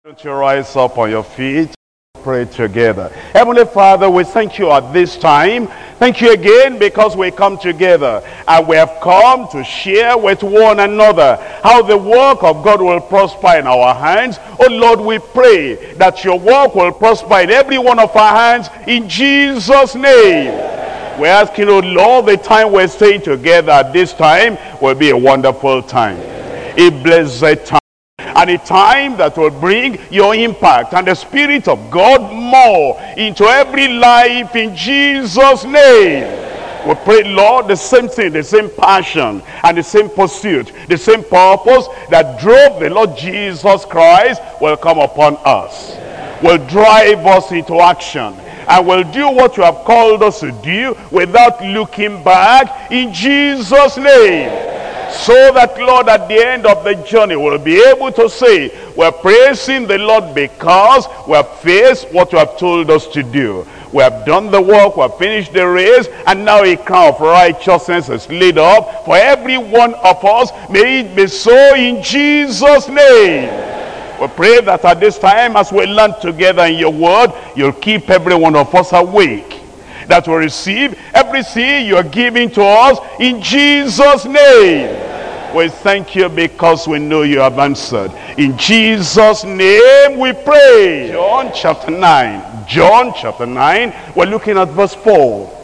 Don't you rise up on your feet? Pray together. Heavenly Father, we thank you at this time. Thank you again because we come together and we have come to share with one another how the work of God will prosper in our hands. Oh Lord, we pray that your work will prosper in every one of our hands in Jesus' name. We're asking, oh Lord, the time we're staying together at this time will be a wonderful time, a blessed time, and a time that will bring your impact and the Spirit of God more into every life in Jesus' name. We pray, Lord, the same thing, the same passion and the same pursuit, the same purpose that drove the Lord Jesus Christ will come upon us, will drive us into action, and will do what you have called us to do without looking back in Jesus' name. So that, Lord, at the end of the journey, we'll be able to say, we're praising the Lord because we have faced what you have told us to do. We have done the work, we have finished the race, and now a crown of righteousness is laid up for every one of us. May it be so in Jesus' name. We pray that at this time, as we learn together in your word, you'll keep every one of us awake, that will receive everything you are giving to us in Jesus' name. We thank you because we know you have answered. In Jesus' name we pray. John chapter 9. John chapter 9. We're looking at verse 4.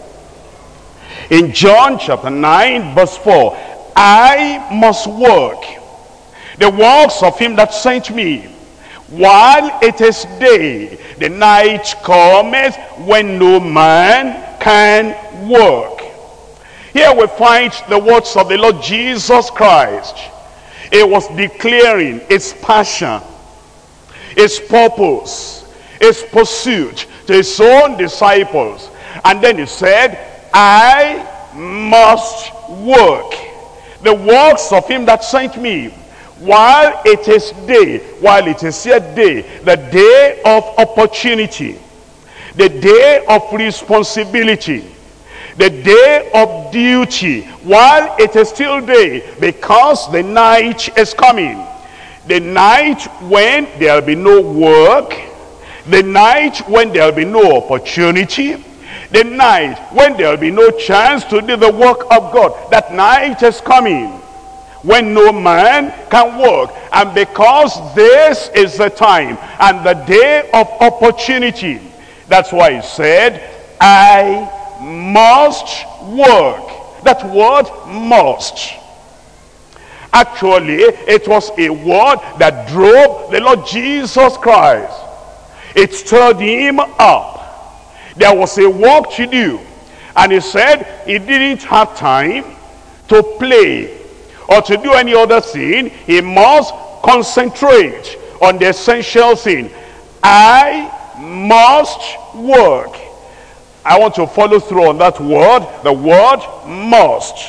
In John chapter 9 verse 4. I must work the works of him that sent me, while it is day. The night cometh when no man can work. Here we find the words of the Lord Jesus Christ. It was declaring its passion, its purpose, its pursuit to his own disciples. And then he said, I must work the works of him that sent me, while it is day, while it is yet day, the day of opportunity, the day of responsibility, the day of duty, while it is still day, because the night is coming. The night when there will be no work, the night when there will be no opportunity, the night when there will be no chance to do the work of God. That night is coming when no man can work. And because this is the time and the day of opportunity, that's why he said, I must work. That word must, actually it was a word that drove the Lord Jesus Christ. It stirred him up. There was a work to do, and he said he didn't have time to play or to do any other thing. He must concentrate on the essential thing. I must work. I want to follow through on that word, the word must.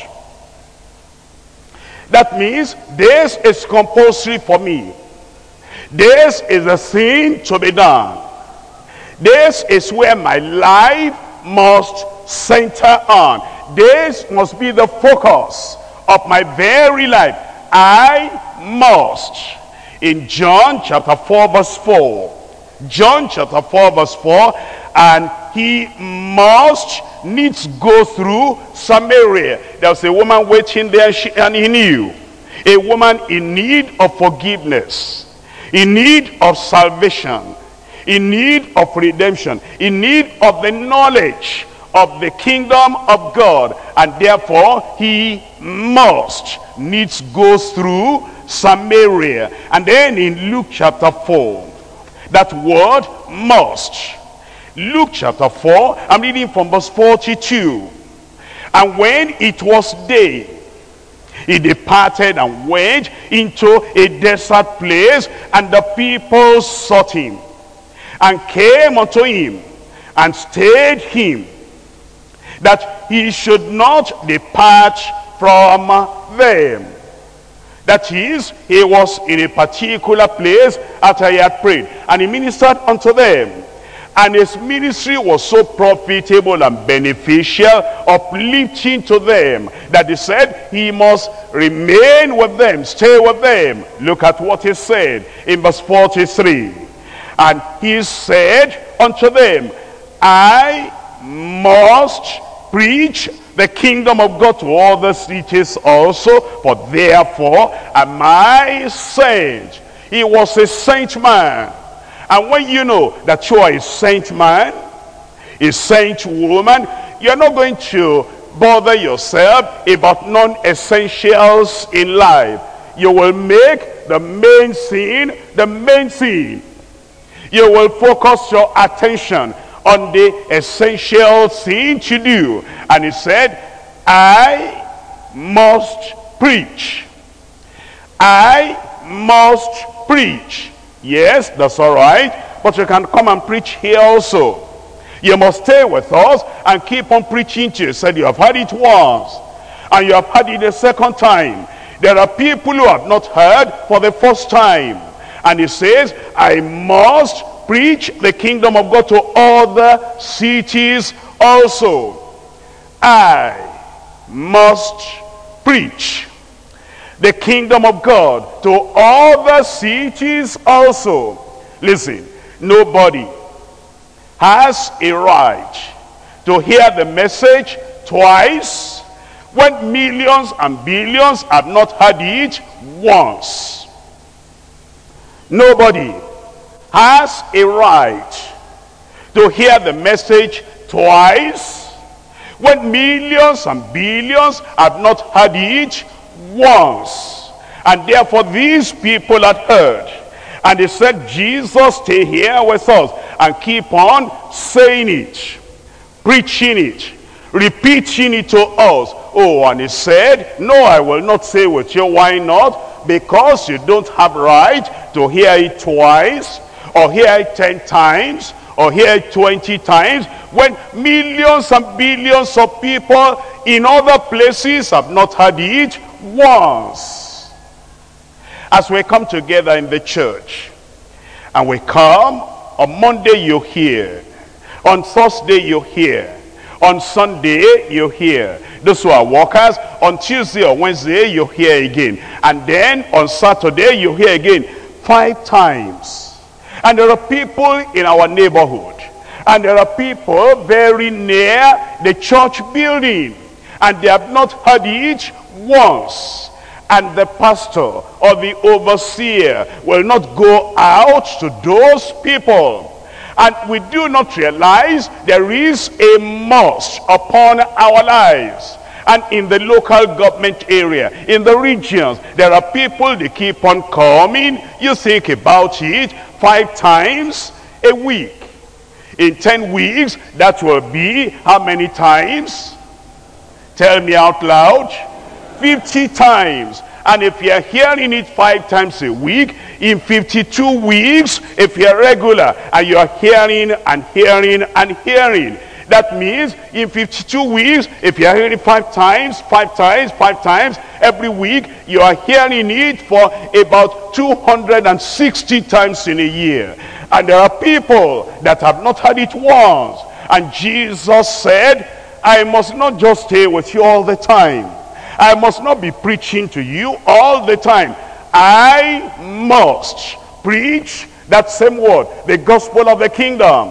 That means this is compulsory for me. This is a thing to be done. This is where my life must center on. This must be the focus of my very life. I must. In John chapter 4 verse 4. John chapter 4 verse 4. And he must needs go through Samaria. There was a woman waiting there, and he knew. A woman in need of forgiveness, in need of salvation, in need of redemption, in need of the knowledge of the kingdom of God. And therefore he must needs go through Samaria. And then in Luke chapter 4, that word must. Luke chapter 4, I'm reading from verse 42. And when it was day, he departed and went into a desert place, and the people sought him, and came unto him, and stayed him, that he should not depart from them. That is, he was in a particular place after he had prayed, and he ministered unto them. And his ministry was so profitable and beneficial, uplifting to them, that he said he must remain with them, stay with them. Look at what he said in verse 43. And he said unto them, I must preach the kingdom of God to other cities also, for therefore am I sent. He was a saint man. And when you know that you are a saint man, a saint woman, you're not going to bother yourself about non-essentials in life. You will make the main scene the main scene. You will focus your attention on the essential thing to do. And he said, I must preach. I must preach. Yes, that's all right. But you can come and preach here also. You must stay with us and keep on preaching to you. He said, you have heard it once, and you have heard it a second time. There are people who have not heard for the first time. And he says, I must preach the kingdom of God to other cities also. I must preach the kingdom of God to other cities also. Listen, nobody has a right to hear the message twice when millions and billions have not heard it once. Nobody has a right to hear the message twice when millions and billions have not heard it once. And therefore these people had heard, and they said, Jesus, stay here with us and keep on saying it, preaching it, repeating it to us. Oh, and he said, no, I will not say with you. Why not? Because you don't have right to hear it twice, or hear it 10 times, or hear it 20 times, when millions and billions of people in other places have not heard it once. As we come together in the church, and we come, on Monday you hear, on Thursday you hear, on Sunday you hear. Those who are workers, on Tuesday or Wednesday you hear again. And then on Saturday you hear again 5 times. And there are people in our neighborhood, and there are people very near the church building, and they have not heard it once. And the pastor or the overseer will not go out to those people. And we do not realize there is a must upon our lives. And in the local government area, in the regions, there are people, they keep on coming. You think about it, 5 times a week. In 10 weeks, that will be how many times? Tell me out loud. 50 times. And if you're hearing it 5 times a week, in 52 weeks, if you're regular and you're hearing and hearing and hearing, that means in 52 weeks, if you're hearing it 5 times, 5 times, 5 times every week, you are hearing it for about 260 times in a year. And there are people that have not heard it once. And Jesus said, I must not just stay with you all the time. I must not be preaching to you all the time. I must preach that same word, the gospel of the kingdom,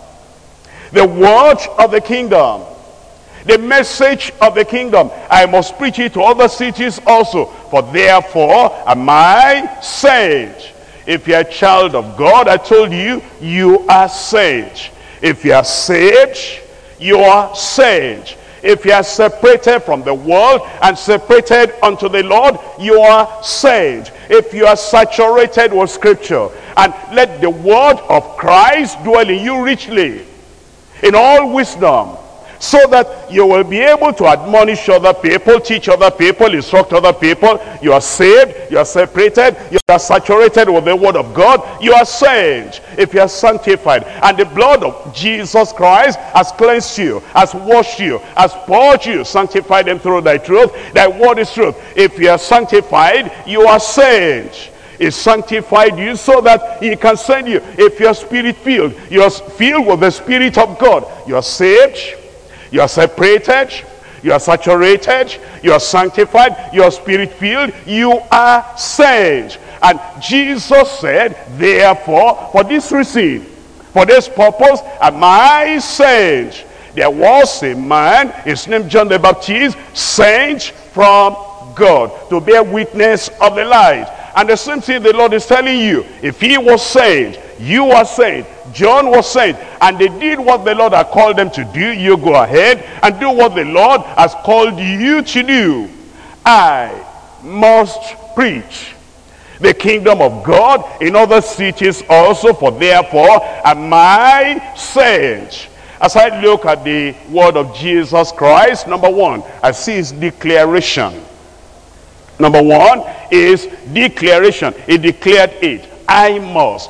the word of the kingdom, the message of the kingdom. I must preach it to other cities also, for therefore am I sent. If you're a child of God, I told you, you are saved. If you are saved, you are saved. If you are separated from the world and separated unto the Lord, you are saved. If you are saturated with scripture, and let the word of Christ dwell in you richly, in all wisdom, so that you will be able to admonish other people, teach other people, instruct other people. You are saved, you are separated, you are saturated with the word of God, you are saved. If you are sanctified, and the blood of Jesus Christ has cleansed you, has washed you, has poured you, sanctified them through thy truth, thy word is truth. If you are sanctified, you are saved. He sanctified you so that he can send you. If you are spirit filled, you are filled with the Spirit of God, you are saved, you are separated, you are saturated, you are sanctified, you are spirit filled, you are saved. And Jesus said, therefore, for this reason, for this purpose am I sent. There was a man, his name John the Baptist, sent from God to bear witness of the light. And the same thing the Lord is telling you. If he was sent, you are sent, John was sent, and they did what the Lord had called them to do, you go ahead and do what the Lord has called you to do. I must preach the kingdom of God in other cities also, for therefore am I sent. As I look at the word of Jesus Christ, number one, I see his declaration. Number one is declaration. He declared it. I must.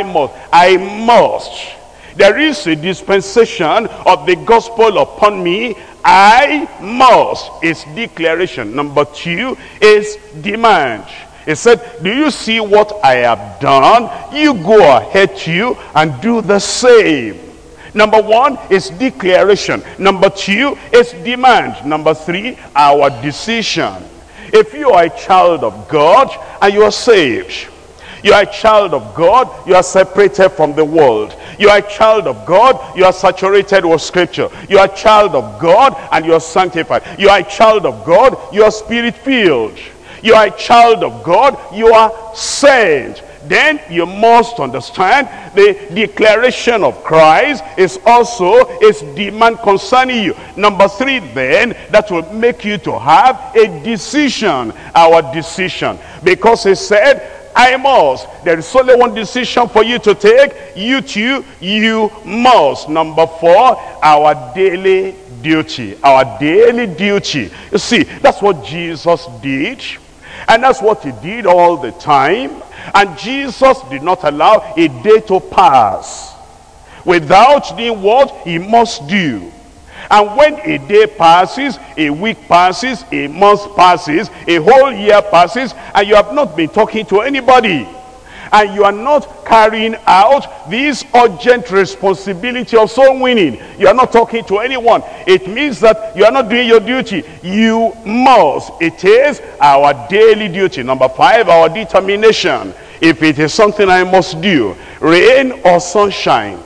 There is a dispensation of the gospel upon me. I must. It's declaration. Number two is demand. He said, do you see what I have done? You go ahead too and do the same. Number one is declaration. Number two is demand. Number three, our decision. If you are a child of God and you are saved, you are a child of God, you are separated from the world. You are a child of God, you are saturated with scripture. You are a child of God and you are sanctified. You are a child of God, you are spirit filled. You are a child of God, you are saved. Then you must understand the declaration of Christ is also his demand concerning you. Number three then, that will make you to have a decision, our decision. Because he said, I must. There is only one decision for you to take. You too, you must. Number four, our daily duty. Our daily duty. You see, that's what Jesus did. And that's what he did all the time. And Jesus did not allow a day to pass without doing what he must do. And when a day passes, a week passes, a month passes, a whole year passes, and you have not been talking to anybody, and you are not carrying out this urgent responsibility of soul winning, you are not talking to anyone, it means that you are not doing your duty. You must. It is our daily duty. Number five, our determination. If it is something I must do, rain or sunshine,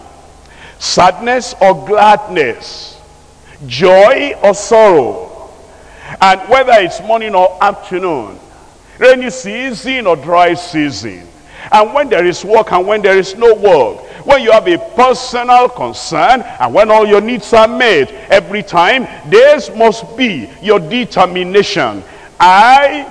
sadness or gladness, joy or sorrow, and whether it's morning or afternoon, rainy season or dry season, and when there is work and when there is no work, when you have a personal concern and when all your needs are met, every time this must be your determination. I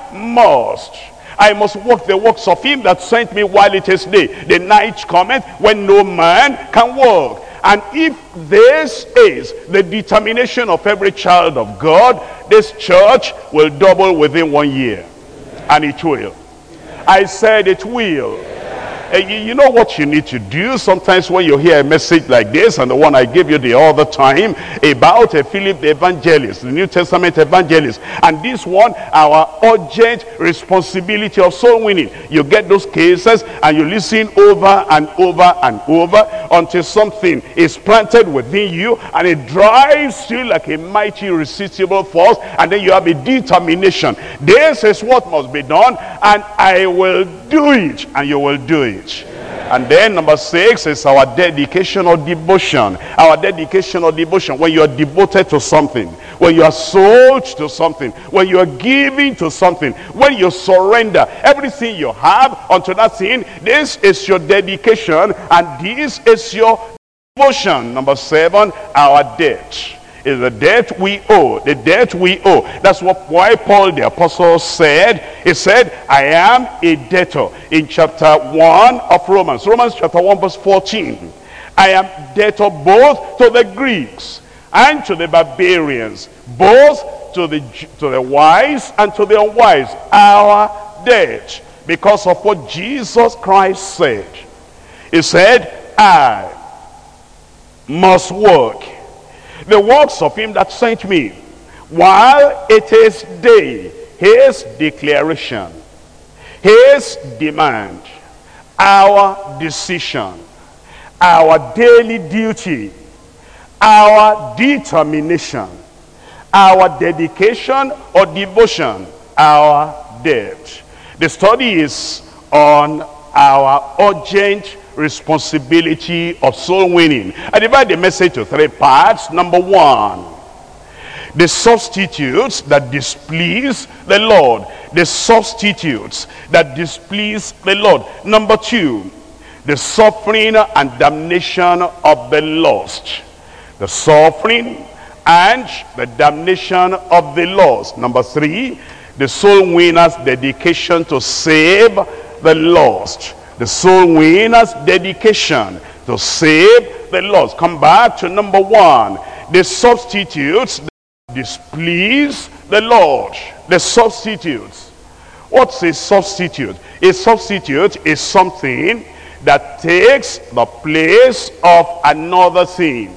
must work the works of him that sent me while it is day. The night cometh when no man can work. And if this is the determination of every child of God, this church will double within 1 year. And it will. I said it will. You know what you need to do sometimes when you hear a message like this, and the one I gave you the other time about Philip the evangelist, the New Testament evangelist, and this one, our urgent responsibility of soul winning. You get those cases and you listen over and over and over until something is planted within you and it drives you like a mighty irresistible force, and then you have a determination. This is what must be done, and I will do it, and you will do it. And then number 6 is our dedication or devotion. Our dedication or devotion. When you are devoted to something, when you are sold to something, when you are giving to something, when you surrender everything you have unto that thing, this is your dedication and this is your devotion. Number 7, our debt. Is the debt we owe. The debt we owe. That's why Paul the apostle said, he said, I am a debtor. In chapter 1 of Romans. Romans chapter 1 verse 14. I am debtor both to the Greeks and to the barbarians, both to the wise and to the unwise. Our debt. Because of what Jesus Christ said. He said, I must work the works of him that sent me while it is day. His declaration, his demand, our decision, our daily duty, our determination, our dedication or devotion, our debt. The study is on our urgent responsibility of soul winning. I divide the message to 3 parts. Number 1, the substitutes that displease the Lord. The substitutes that displease the Lord. Number 2, the suffering and damnation of the lost. The suffering and the damnation of the lost. Number 3, the soul winner's dedication to save the lost. The soul winner's dedication to save the lost. Come back to number 1, the substitutes that displease the Lord. The substitutes. What's a substitute? A substitute is something that takes the place of another thing.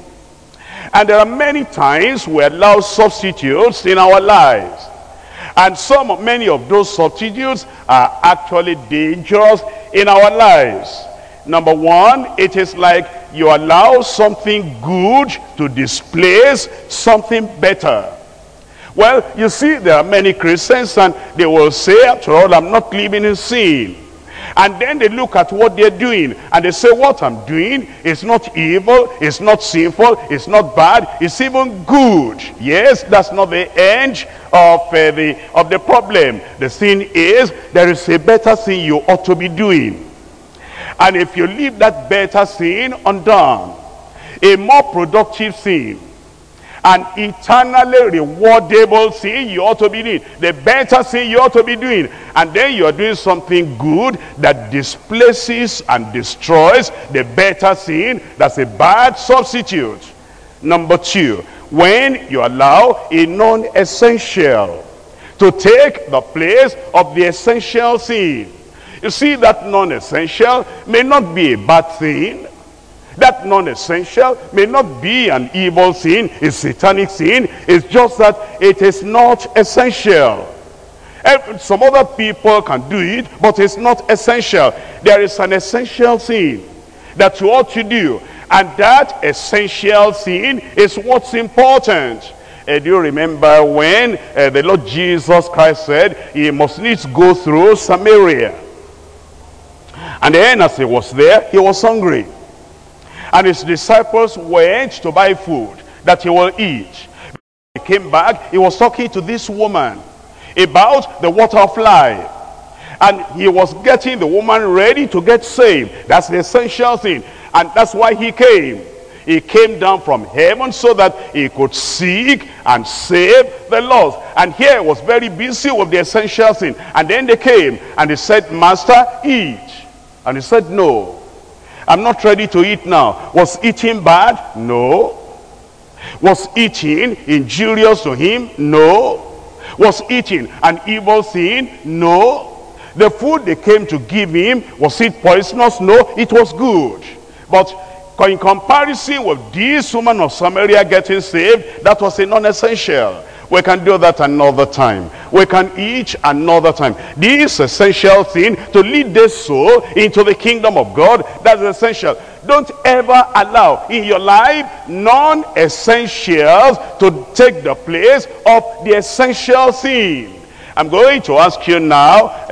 And there are many times we allow substitutes in our lives. And many of those substitutes are actually dangerous in our lives. Number 1, it is like you allow something good to displace something better. Well, you see, there are many Christians and they will say, after all, I'm not living in sin. And then they look at what they're doing and they say, what I'm doing is not evil, it's not sinful, it's not bad, it's even good. Yes, that's not the end of the problem. The thing is, there is a better thing you ought to be doing. And if you leave that better thing undone, a more productive thing, an eternally rewardable thing you ought to be doing, the better thing you ought to be doing, and then you're doing something good that displaces and destroys the better thing, that's a bad substitute. Number 2, when you allow a non-essential to take the place of the essential thing. You see, that non-essential may not be a bad thing. That non-essential may not be an evil sin, a satanic sin. It's just that it is not essential. Some other people can do it, but it's not essential. There is an essential thing that you ought to do, and that essential thing is what's important. Do you remember when the Lord Jesus Christ said he must needs go through Samaria? And then as he was there, he was hungry. And his disciples went to buy food that he will eat. He came back, he was talking to this woman about the water of life. And he was getting the woman ready to get saved. That's the essential thing. And that's why he came. He came down from heaven so that he could seek and save the lost. And here he was very busy with the essential thing. And then they came and they said, Master, eat. And he said, no. I'm not ready to eat now. Was eating bad? No. Was eating injurious to him? No. Was eating an evil thing? No. The food they came to give him, was it poisonous? No, it was good. But in comparison with this woman of Samaria getting saved, that was a non-essential. We can do that another time. We can eat another time. This essential thing to lead the soul into the kingdom of God, that's essential. Don't ever allow in your life non-essentials to take the place of the essential thing. I'm going to ask you now,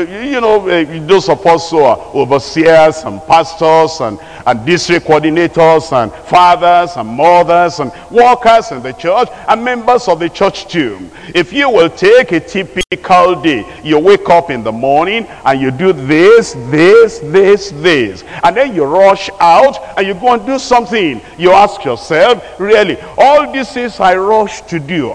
those of us who are overseers and pastors and district coordinators and fathers and mothers and workers in the church and members of the church too. If you will take a typical day, you wake up in the morning and you do this, and then you rush out and you go and do something. You ask yourself, really, all these things I rush to do,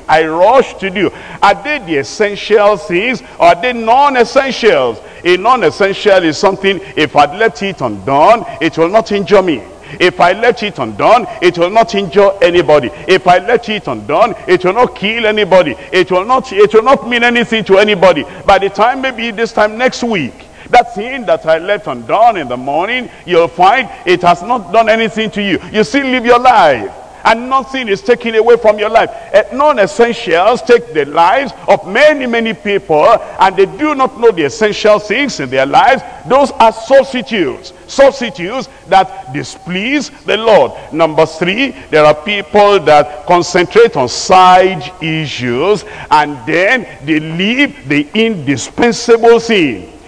are they the essential things or are they non-essentials? A non-essential is something, if I'd left it undone, it will not injure me. If I left it undone, it will not injure anybody. If I left it undone, it will not kill anybody. It will not mean anything to anybody. By the time, maybe this time next week, that thing that I left undone in the morning, you'll find it has not done anything to you. You still live your life. And nothing is taken away from your life. Non-essentials take the lives of many, many people, and they do not know the essential things in their lives. Those are substitutes. Substitutes that displease the Lord. Number 3, there are people that concentrate on side issues, and then they leave the indispensable thing.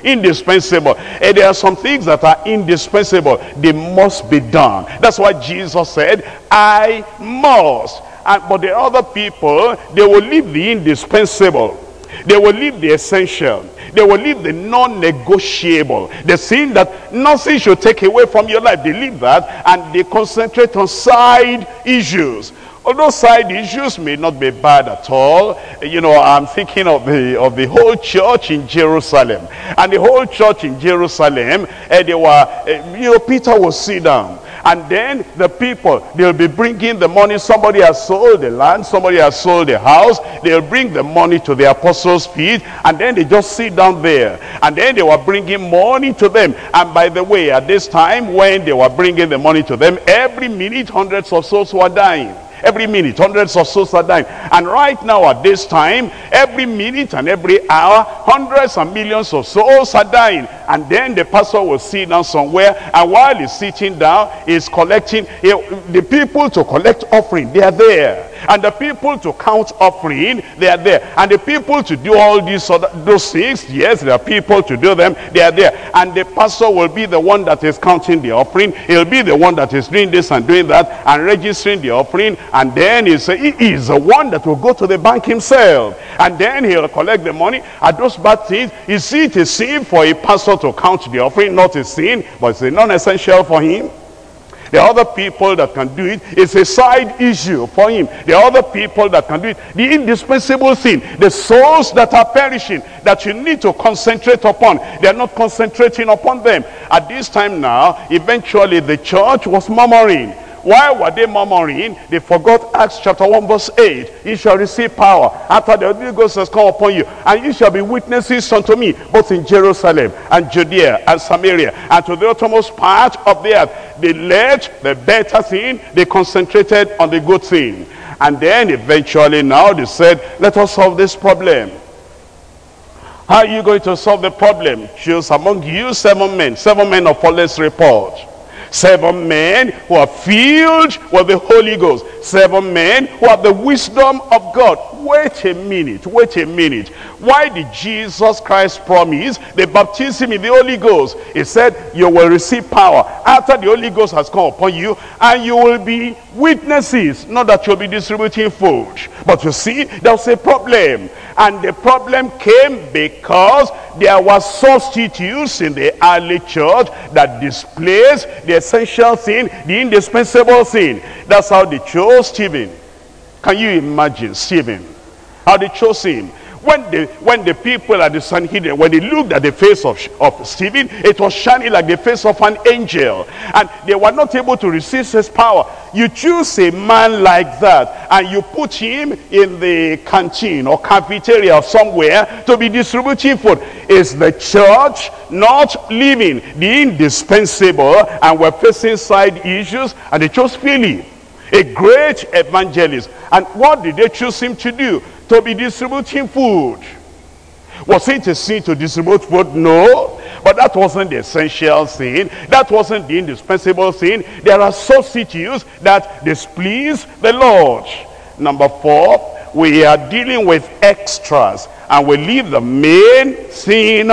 indispensable. And there are some things that are indispensable. They must be done. That's why Jesus said, I must. But the other people, they will leave the indispensable. They will leave the essential. They will leave the non-negotiable. The thing that nothing should take away from your life. They leave that and they concentrate on side issues. Although side issues may not be bad at all, you know, I'm thinking of the whole church in Jerusalem. And the whole church in Jerusalem, they were, Peter will sit down. And then the people, they'll be bringing the money. Somebody has sold the land, somebody has sold the house. They'll bring the money to the apostles' feet, and then they just sit down there. And then they were bringing money to them. And by the way, at this time, when they were bringing the money to them, every minute, hundreds of souls were dying. Every minute, hundreds of souls are dying. And right now at this time, every minute and every hour, hundreds and millions of souls are dying. And then the pastor will sit down somewhere, and while he's sitting down, he's collecting, the people to collect offering, they are there. And the people to count offering, they are there. And the people to do all those things, yes, there are people to do them, they are there. And the pastor will be the one that is counting the offering. He'll be the one that is doing this and doing that and registering the offering. And then he is the one that will go to the bank himself. And then he'll collect the money. And those bad things, you see, it is sin for a pastor to count the offering, not a sin, but it's a non-essential for him. The other people that can do it, it's a side issue for him. The other people that can do it, the indispensable thing, the souls that are perishing, that you need to concentrate upon, they are not concentrating upon them. At this time now, eventually the church was murmuring. Why were they murmuring? They forgot Acts chapter 1 verse 8. You shall receive power after the Holy Ghost has come upon you, and you shall be witnesses unto me, both in Jerusalem and Judea and Samaria and to the uttermost part of the earth. They left the better thing, they concentrated on the good thing. And then eventually now they said, let us solve this problem. How are you going to solve the problem? Choose among you 7 men of honest report. 7 men who are filled with the Holy Ghost. 7 men who have the wisdom of God. Wait a minute. Why did Jesus Christ promise the baptism in the Holy Ghost? He said, you will receive power after the Holy Ghost has come upon you, and you will be witnesses. Not that you'll be distributing food. But you see, there was a problem. And the problem came because there were substitutes in the early church that displaced the essential thing, the indispensable thing. That's how they chose Stephen. Can you imagine Stephen? How they chose him? When the people at the Sanhedrin, when they looked at the face of Stephen, it was shining like the face of an angel. And they were not able to resist his power. You choose a man like that, and you put him in the canteen or cafeteria or somewhere to be distributing food. Is the church not living the indispensable, and we're facing side issues? And they chose Philip, a great evangelist. And what did they choose him to do? To be distributing food. Was it a sin to distribute food? No. But that wasn't the essential thing. That wasn't the indispensable thing. There are substitutes that displease the Lord. Number 4, we are dealing with extras, and we leave the main thing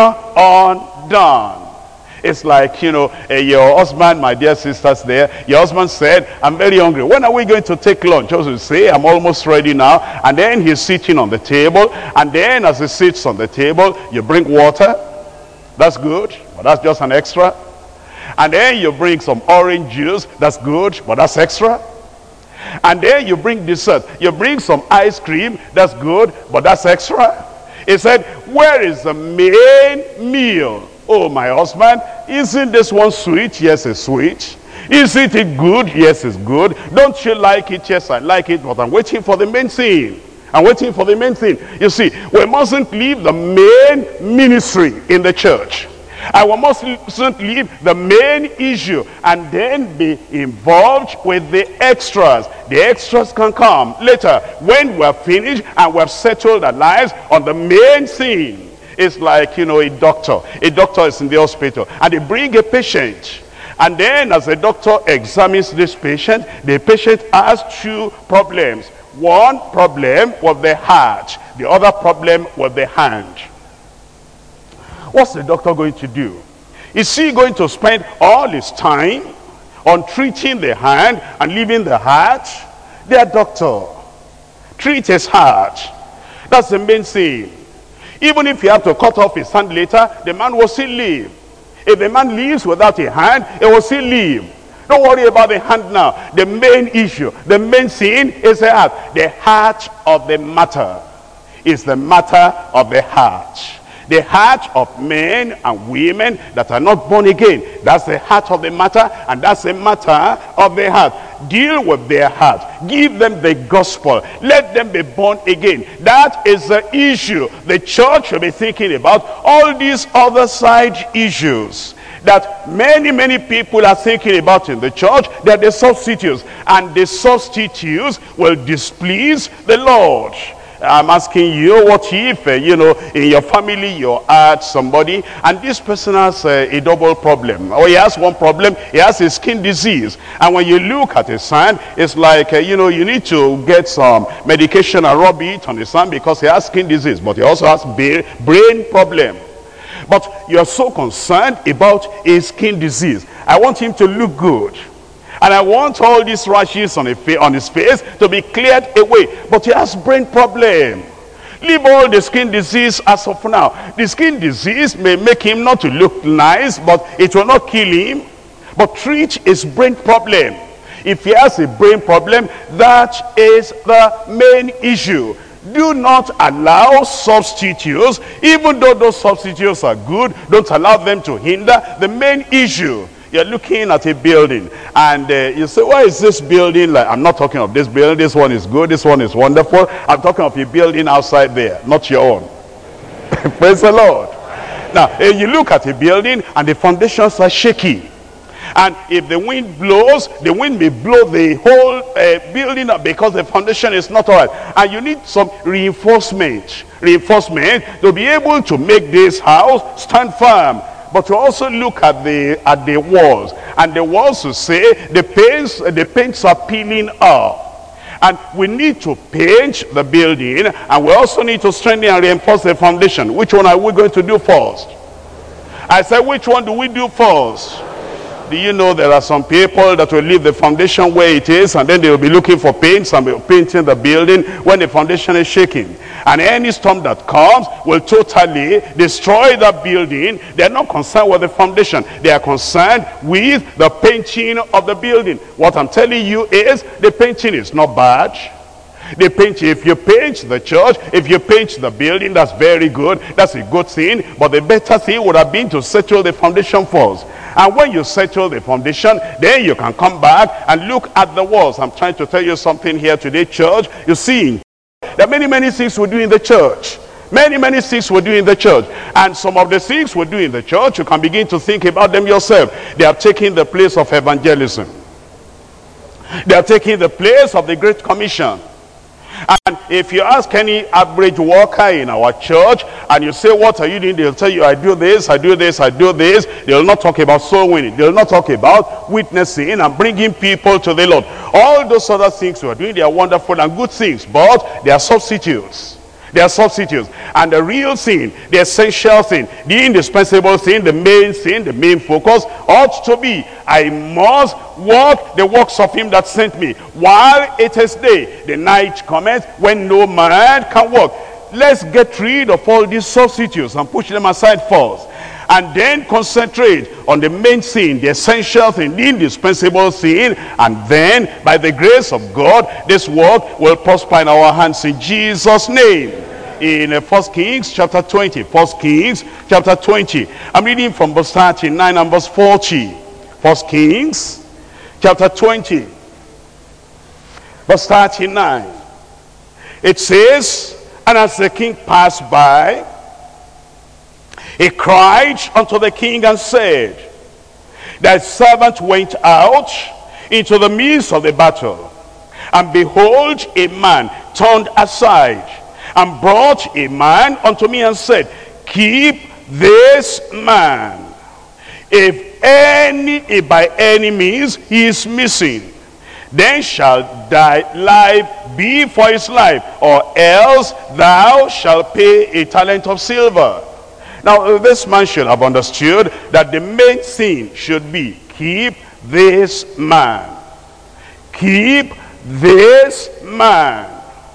undone. It's like, your husband, my dear sisters there, your husband said, I'm very hungry. When are we going to take lunch? Also say, I'm almost ready now. And then he's sitting on the table. And then as he sits on the table, you bring water. That's good, but that's just an extra. And then you bring some orange juice. That's good, but that's extra. And then you bring dessert. You bring some ice cream. That's good, but that's extra. He said, where is the main meal? Oh, my husband, isn't this one sweet? Yes, it's sweet. Isn't it good? Yes, it's good. Don't you like it? Yes, I like it, but I'm waiting for the main thing. I'm waiting for the main thing. You see, we mustn't leave the main ministry in the church. And we mustn't leave the main issue and then be involved with the extras. The extras can come later when we're finished and we've settled our lives on the main thing. It's like, a doctor. A doctor is in the hospital, and they bring a patient. And then as the doctor examines this patient, the patient has 2 problems. One problem with the heart, the other problem with the hand. What's the doctor going to do? Is he going to spend all his time on treating the hand and leaving the heart? Dear doctor, treat his heart. That's the main thing. Even if you have to cut off his hand later, the man will still live. If the man lives without a hand, he will still live. Don't worry about the hand now. The main issue, the main thing is the heart. The heart of the matter is the matter of the heart. The heart of men and women that are not born again. That's the heart of the matter, and that's the matter of the heart. Deal with their heart. Give them the gospel. Let them be born again. That is the issue the church should be thinking about. All these other side issues that many people are thinking about in the church, they're the substitutes. And the substitutes will displease the Lord. I'm asking you, what if, in your family you had somebody and this person has a double problem, or he has one problem, he has a skin disease, and when you look at his hand, it's like, you need to get some medication and rub it on his hand because he has skin disease, but he also has brain problem. But you're so concerned about his skin disease. I want him to look good. And I want all these rashes on his face to be cleared away. But he has brain problem. Leave all the skin disease as of now. The skin disease may make him not to look nice, but it will not kill him. But treat his brain problem. If he has a brain problem, that is the main issue. Do not allow substitutes, even though those substitutes are good, don't allow them to hinder the main issue. You're looking at a building and you say, why is this building like? I'm not talking of this building. This one is good. This one is wonderful. I'm talking of a building outside there, not your own. Praise the Lord. Now, you look at a building and the foundations are shaky. And if the wind blows, the wind may blow the whole building up because the foundation is not all right. And you need some reinforcement to be able to make this house stand firm. But to also look at the walls, and the walls to say the paints are peeling up, and we need to paint the building, and we also need to strengthen and reinforce the foundation. Which one are we going to do first? I said, which one do we do first? Do you know there are some people that will leave the foundation where it is, and then they will be looking for paints and be painting the building when the foundation is shaking. And any storm that comes will totally destroy that building. They are not concerned with the foundation. They are concerned with the painting of the building. What I'm telling you is the painting is not bad. If you paint the church, if you paint the building, that's very good. That's a good thing. But the better thing would have been to settle the foundation first. And when you settle the foundation, then you can come back and look at the walls. I'm trying to tell you something here today, church. You see, there are many things we do in the church. Many things we do in the church. And some of the things we do in the church, you can begin to think about them yourself. They are taking the place of evangelism. They are taking the place of the Great Commission. And if you ask any average worker in our church and you say, what are you doing? They'll tell you, I do this, I do this, I do this. They'll not talk about soul winning. They'll not talk about witnessing and bringing people to the Lord. All those other things we are doing, they are wonderful and good things, but they are substitutes. They are substitutes. And the real thing, the essential thing, the indispensable thing, the main focus ought to be, I must walk the works of him that sent me while it is day. The night cometh when no man can walk. Let's get rid of all these substitutes and push them aside first. And then concentrate on the main thing, the essential thing, the indispensable thing. And then, by the grace of God, this work will prosper in our hands in Jesus' name. In 1 Kings chapter 20. 1 Kings chapter 20. I'm reading from verse 39 and verse 40. 1 Kings chapter 20. Verse 39. It says, and as the king passed by, he cried unto the king and said, thy servant went out into the midst of the battle, and behold, a man turned aside, and brought a man unto me and said, keep this man. If by any means he is missing, then shall thy life be for his life, or else thou shalt pay a talent of silver. Now, this man should have understood that the main thing should be, keep this man. Keep this man.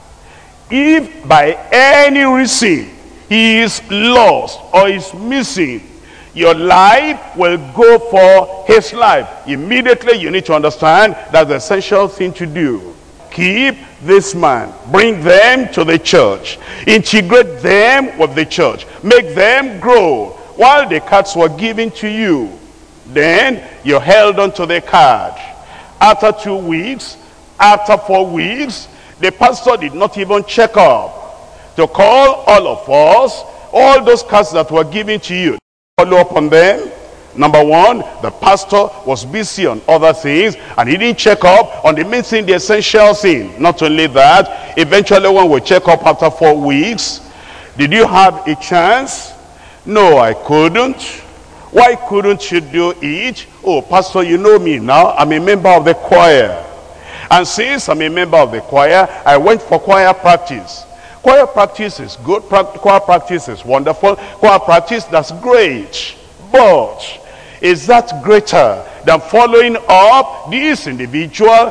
If by any reason he is lost or is missing, your life will go for his life. Immediately you need to understand that's the essential thing to do. Keep this man. Bring them to the church. Integrate them with the church. Make them grow. While the cards were given to you, then you held on to the card. After 2 weeks, after 4 weeks, the pastor did not even check up to call all of us, all those cards that were given to you. Follow up on them. Number one, the pastor was busy on other things and he didn't check up on the main thing, the essential thing. Not only that, eventually when we check up after 4 weeks, did you have a chance? No, I couldn't. Why couldn't you do it? Oh, pastor, you know me now. I'm a member of the choir. And since I'm a member of the choir, I went for choir practice. Choir practice is good. Choir practice is wonderful. Choir practice, that's great. But is that greater than following up this individual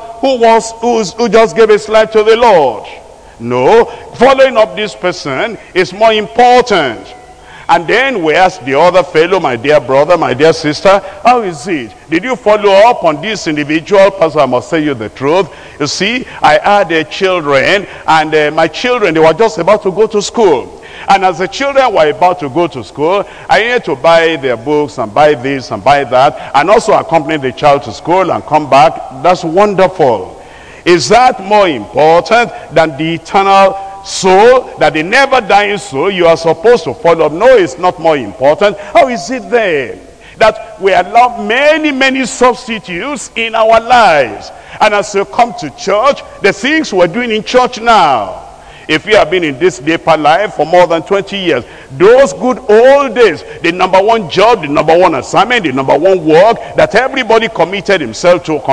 who just gave his life to the Lord? No. Following up this person is more important. And then we ask the other fellow, my dear brother, my dear sister, how is it? Did you follow up on this individual? Pastor, I must tell you the truth. You see, I had children, and my children, they were just about to go to school. And as the children were about to go to school, I needed to buy their books and buy this and buy that, and also accompany the child to school and come back. That's wonderful. Is that more important than the eternal soul, that the never dying soul you are supposed to follow up? No, it's not more important. How is it then that we allow many substitutes in our lives? And as you come to church, the things we're doing in church now, if you have been in this deeper life for more than 20 years, those good old days, the number one job, the number one assignment, the number one work that everybody committed herself to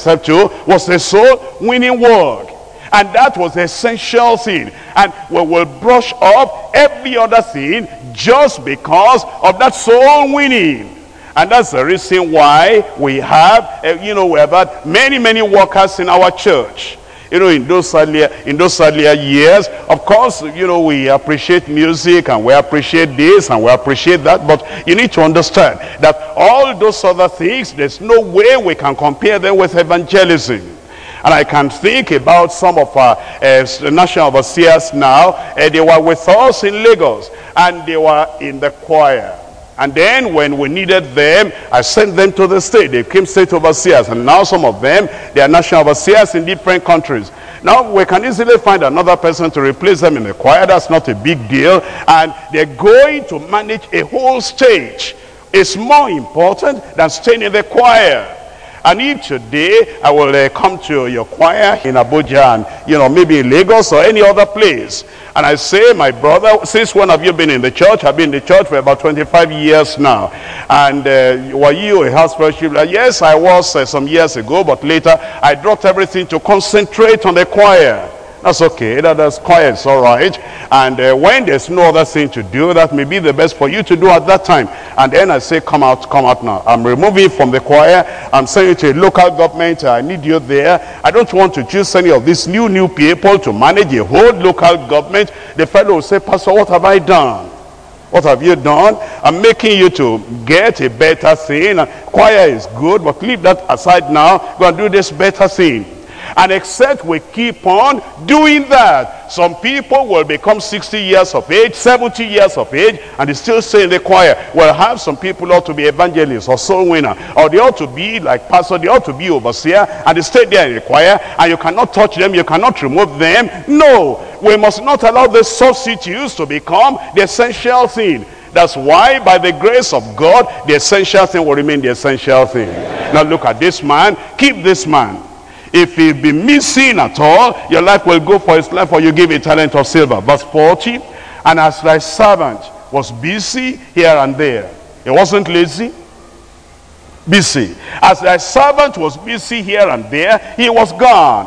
was the soul winning work. And that was the essential thing. And we will brush up every other thing just because of that soul winning. And that's the reason why we have, we have had many workers in our church. In those earlier years, of course, we appreciate music and we appreciate this and we appreciate that. But you need to understand that all those other things, there's no way we can compare them with evangelism. And I can think about some of our national overseers now. They were with us in Lagos and they were in the choir. And then when we needed them, I sent them to the state. They became state overseers. And now some of them, they are national overseers in different countries. Now we can easily find another person to replace them in the choir. That's not a big deal. And they're going to manage a whole stage. It's more important than staying in the choir. And if today I will come to your choir in Abuja and, maybe in Lagos or any other place, and I say, my brother, since when have you been in the church? I've been in the church for about 25 years now. And were you a house worshiper? Yes, I was some years ago, but later I dropped everything to concentrate on the choir. That's okay, that's choir, it's all right. And when there's no other thing to do, that may be the best for you to do at that time. And then I say, come out now. I'm removing from the choir. I'm sending you to a local government. I need you there. I don't want to choose any of these new people to manage a whole local government. The fellow will say, Pastor, what have I done? What have you done? I'm making you to get a better thing. Choir is good, but leave that aside now. Go and do this better thing. And except we keep on doing that, some people will become 60 years of age, 70 years of age, and they still stay in the choir. We'll have some people ought to be evangelists or soul winner, or they ought to be like pastor, they ought to be overseer, and they stay there in the choir, and you cannot touch them, you cannot remove them. No, we must not allow the substitutes to become the essential thing. That's why, by the grace of God, the essential thing will remain the essential thing. Now look at this man. Keep this man. If he be missing at all, your life will go for his life, or you give a talent of silver. Verse 40, and as thy servant was busy here and there. He wasn't lazy. Busy. As thy servant was busy here and there, he was gone.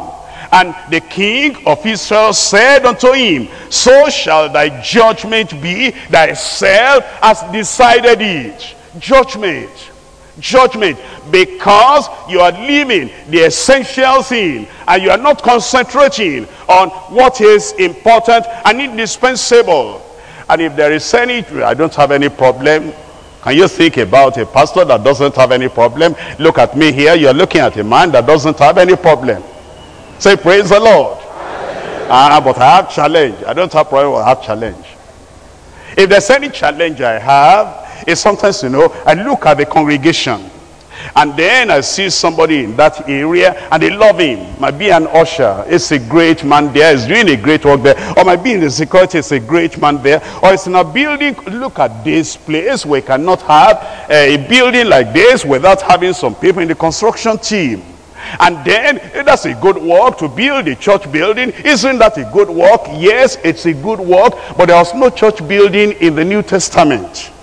And the king of Israel said unto him, so shall thy judgment be, thyself has decided it. Judgment. Judgment. Because you are leaving the essential thing, and you are not concentrating on what is important and indispensable. And if there is any, I don't have any problem. Can you think about a pastor that doesn't have any problem? Look at me here. You're looking at a man that doesn't have any problem. Say, praise the Lord. But I have challenge. I don't have problem, I have challenge. If there's any challenge I have, is sometimes, I look at the congregation, and then I see somebody in that area, and they love him. Might be an usher. It's a great man there. He's doing a great work there. Or might be in the security. It's a great man there. Or it's in a building. Look at this place. We cannot have a building like this without having some people in the construction team. And then, that's a good work to build a church building. Isn't that a good work? Yes, it's a good work. But there was no church building in the New Testament.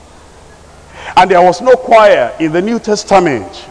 And there was no choir in the New Testament.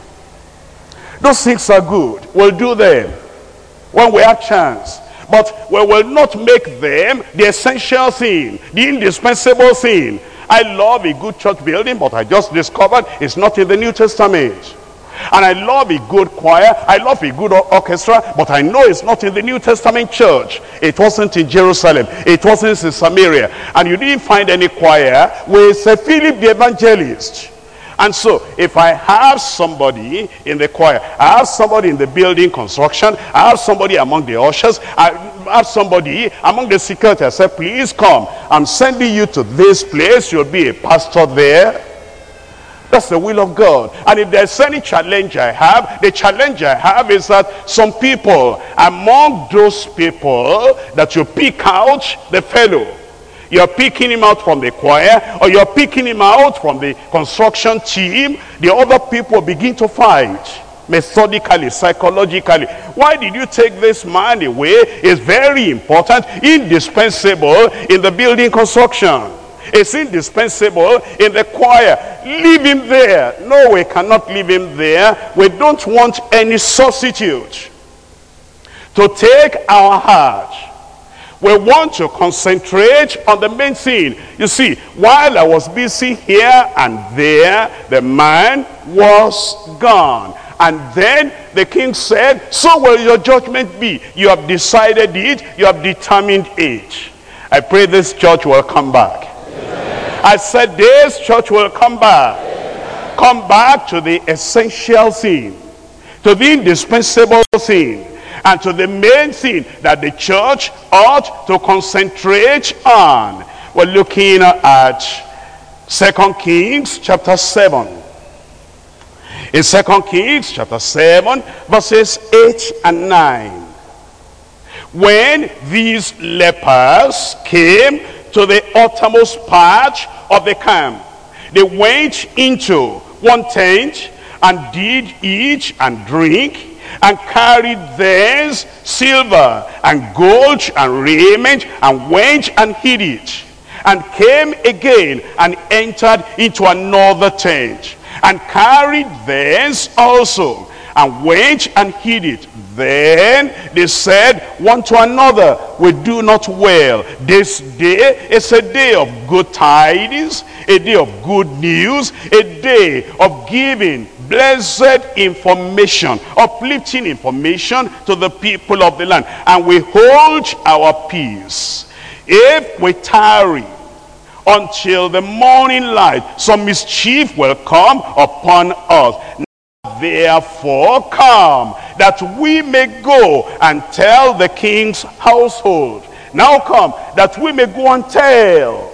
Those things are good. We'll do them when we have chance. But we will not make them the essential thing, the indispensable thing. I love a good church building, but I just discovered it's not in the New Testament. And I love a good choir, I love a good orchestra, but I know it's not in the New Testament church. It wasn't in Jerusalem, it wasn't in Samaria, and you didn't find any choir with Philip the evangelist. And so, if I have somebody in the choir, I have somebody in the building construction, I have somebody among the ushers, I have somebody among the security, I say, please come, I'm sending you to this place, you'll be a pastor there. That's the will of God. And if there's any challenge I have, the challenge I have is that some people, among those people that you pick out the fellow, you're picking him out from the choir, or you're picking him out from the construction team, the other people begin to fight. Methodically, psychologically. Why did you take this man away? It's very important, indispensable in the building construction. It's indispensable in the choir. Leave him there. No, we cannot leave him there. We don't want any substitute to take our heart. We want to concentrate on the main thing. You see, while I was busy here and there, the man was gone. And then the king said, so will your judgment be. You have decided it. You have determined it. I pray this church will come back. I said this church will come back. Amen. Come back to the essential thing, to the indispensable thing, and to the main thing that the church ought to concentrate on. We're looking at 2 Kings chapter 7. In 2 Kings chapter 7, verses 8 and 9. When these lepers came to the uttermost part of the camp, they went into one tent and did eat and drink, and carried thence silver and gold and raiment, and went and hid it, and came again and entered into another tent, and carried thence also, and went and hid it. Then they said one to another, we do not well. This day is a day of good tidings, a day of good news, a day of giving blessed information, uplifting information to the people of the land. And we hold our peace. If we tarry until the morning light, some mischief will come upon us. Therefore come, that we may go and tell the king's household. Now come, that we may go and tell.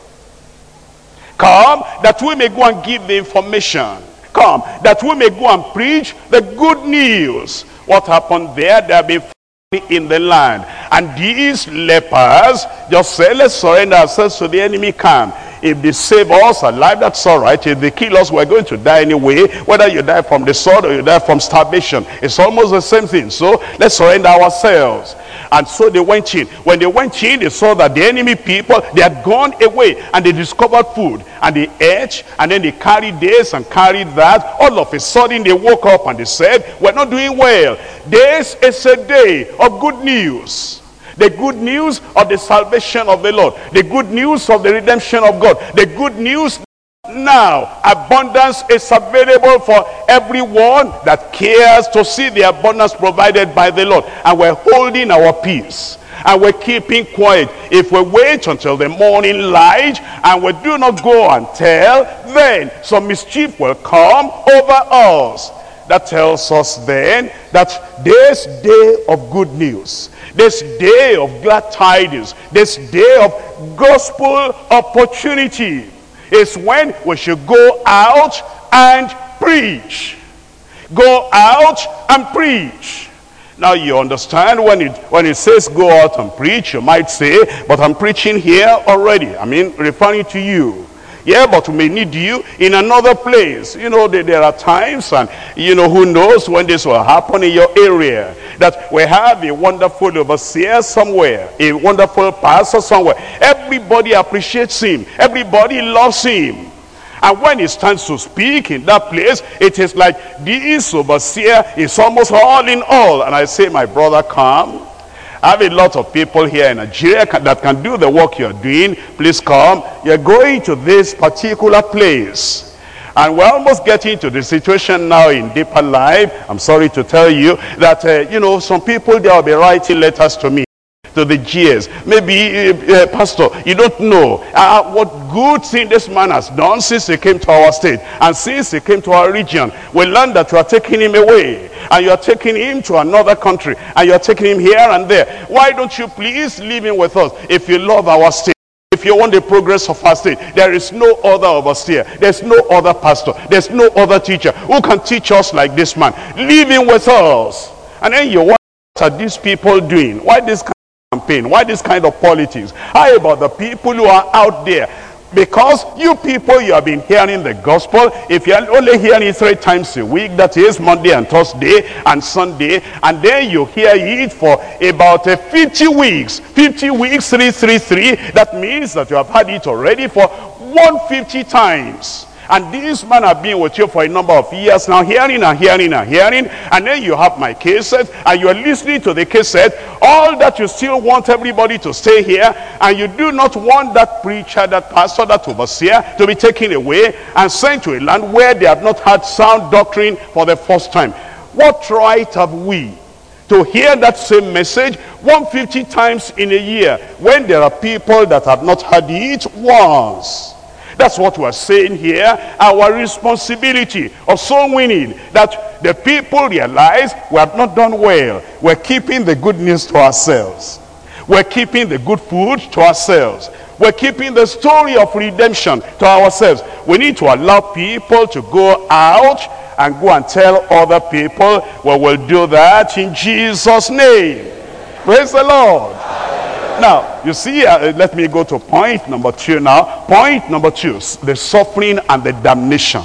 Come, that we may go and give the information. Come, that we may go and preach the good news. What happened there? There have been in the land. And these lepers just said, let's surrender ourselves to the enemy camp. If they save us alive, that's all right. If they kill us, we're going to die anyway. Whether you die from the sword or you die from starvation, it's almost the same thing. So let's surrender ourselves. And so they went in. When they went in, they saw that the enemy people, they had gone away, and they discovered food, and they ate, and then they carried this and carried that. All of a sudden they woke up and they said, we're not doing well. This is a day of good news. The good news of the salvation of the Lord. The good news of the redemption of God. The good news now, abundance is available for everyone that cares to see the abundance provided by the Lord. And we're holding our peace, and we're keeping quiet. If we wait until the morning light and we do not go and tell, then some mischief will come over us. That tells us then that this day of good news, this day of glad tidings, this day of gospel opportunity is when we should go out and preach. Go out and preach. Now you understand when it says go out and preach, you might say, but I'm preaching here already. I mean, referring to you. Yeah, but we may need you in another place. You know, there are times, and you know, who knows when this will happen in your area, that we have a wonderful overseer somewhere, a wonderful pastor somewhere. Everybody appreciates him. Everybody loves him. And when he stands to speak in that place, it is like this overseer is almost all in all. And I say, my brother, come. I have a lot of people here in Nigeria that can do the work you're doing. Please come. You're going to this particular place. And we're almost getting to the situation now in Deeper Life. I'm sorry to tell you that, you know, some people, they'll be writing letters to me, to the GS. Maybe, Pastor, you don't know what good thing this man has done since he came to our state. And since he came to our region, we learned that you are taking him away. And you are taking him to another country. And you are taking him here and there. Why don't you please leave him with us if you love our state? If you want the progress of our state, there is no other overseer. There's no other pastor. There's no other teacher who can teach us like this man. Leave him with us. And then you wonder, what are these people doing? Why this kind of campaign? Why this kind of politics? How about the people who are out there? Because you people, you have been hearing the gospel. If you're only hearing it 3 times a week, that is Monday and Thursday and Sunday, and then you hear it for about 50 weeks. 50 weeks, 333. That means that you have had it already for 150 times. And this man has been with you for a number of years now, hearing and hearing and hearing. And then you have my cassette, and you are listening to the cassette. All that you still want everybody to stay here, and you do not want that preacher, that pastor, that overseer to be taken away and sent to a land where they have not had sound doctrine for the first time. What right have we to hear that same message 150 times in a year when there are people that have not heard it once? That's what we're saying here. Our responsibility of soul winning, that the people realize we have not done well. We're keeping the good news to ourselves. We're keeping the good food to ourselves. We're keeping the story of redemption to ourselves. We need to allow people to go out and go and tell other people. We will do that in Jesus' name. Praise the Lord. Now, you see, let me go to point number 2 now. Point number 2, the suffering and the damnation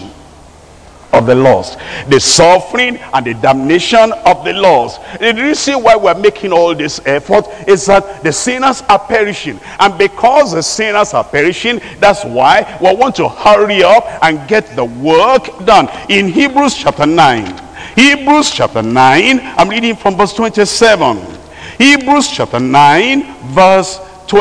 of the lost. The suffering and the damnation of the lost. The reason why we're making all this effort is that the sinners are perishing. And because the sinners are perishing, that's why we want to hurry up and get the work done. In Hebrews chapter 9. Hebrews chapter 9, I'm reading from verse 27. Hebrews chapter 9 verse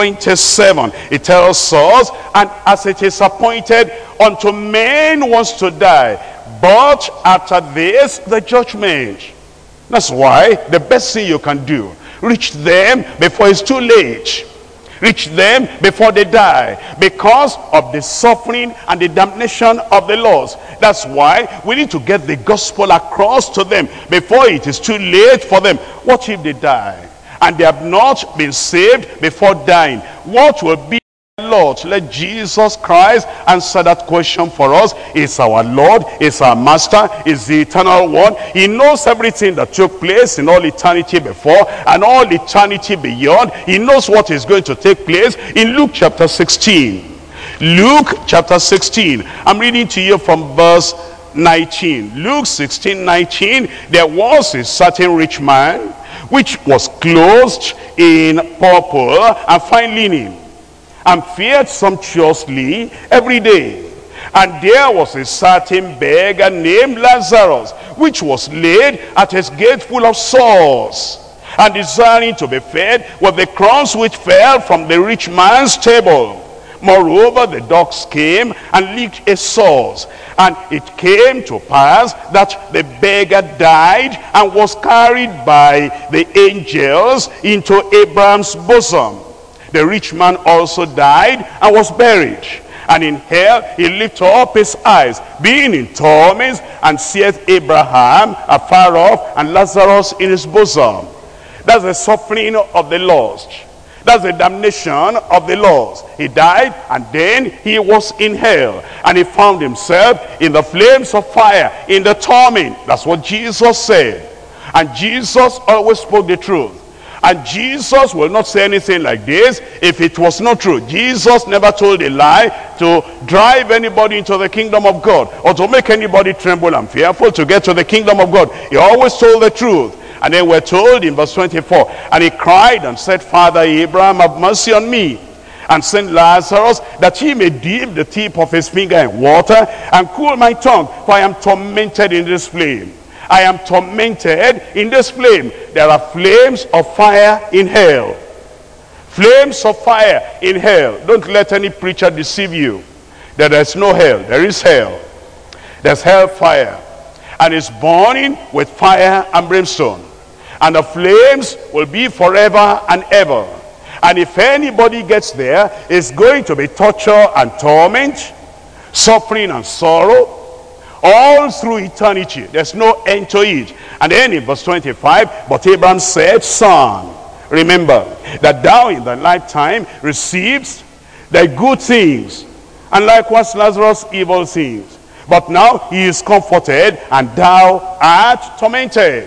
27. It tells us, and as it is appointed unto men once to die, but after this the judgment. That's why the best thing you can do, reach them before it's too late. Reach them before they die, because of the suffering and the damnation of the lost. That's why we need to get the gospel across to them before it is too late for them. What if they die and they have not been saved before dying? What will be, Lord? Let Jesus Christ answer that question for us. Is our Lord, is our Master, is the eternal one. He knows everything that took place in all eternity before and all eternity beyond. He knows what is going to take place. In Luke chapter 16, Luke chapter 16. I'm reading to you from verse 19. Luke 16:19. There was a certain rich man which was clothed in purple and fine linen, and fared sumptuously every day. And there was a certain beggar named Lazarus, which was laid at his gate full of sores, and desiring to be fed with the crumbs which fell from the rich man's table. Moreover, the dogs came and licked his sores. And it came to pass that the beggar died and was carried by the angels into Abraham's bosom. The rich man also died and was buried. And in hell he lifted up his eyes, being in torments, and seeth Abraham afar off, and Lazarus in his bosom. That's the suffering of the lost. That's the damnation of the lost. He died, and then he was in hell, and he found himself in the flames of fire, in the torment. That's what Jesus said. And Jesus always spoke the truth. And Jesus will not say anything like this if it was not true. Jesus never told a lie to drive anybody into the kingdom of God, or to make anybody tremble and fearful to get to the kingdom of God. He always told the truth. And then we're told in verse 24, and he cried and said, Father Abraham, have mercy on me, and send Lazarus, that he may dip the tip of his finger in water and cool my tongue, for I am tormented in this flame. I am tormented in this flame. There are flames of fire in hell. Flames of fire in hell. Don't let any preacher deceive you that there's no hell. There is hell. There's hellfire, and it's burning with fire and brimstone. And the flames will be forever and ever. And if anybody gets there, it's going to be torture and torment, suffering and sorrow, all through eternity. There's no end to it. And then in verse 25, but Abraham said, Son, remember that thou in thy lifetime received thy good things, and likewise Lazarus evil things. But now he is comforted, and thou art tormented.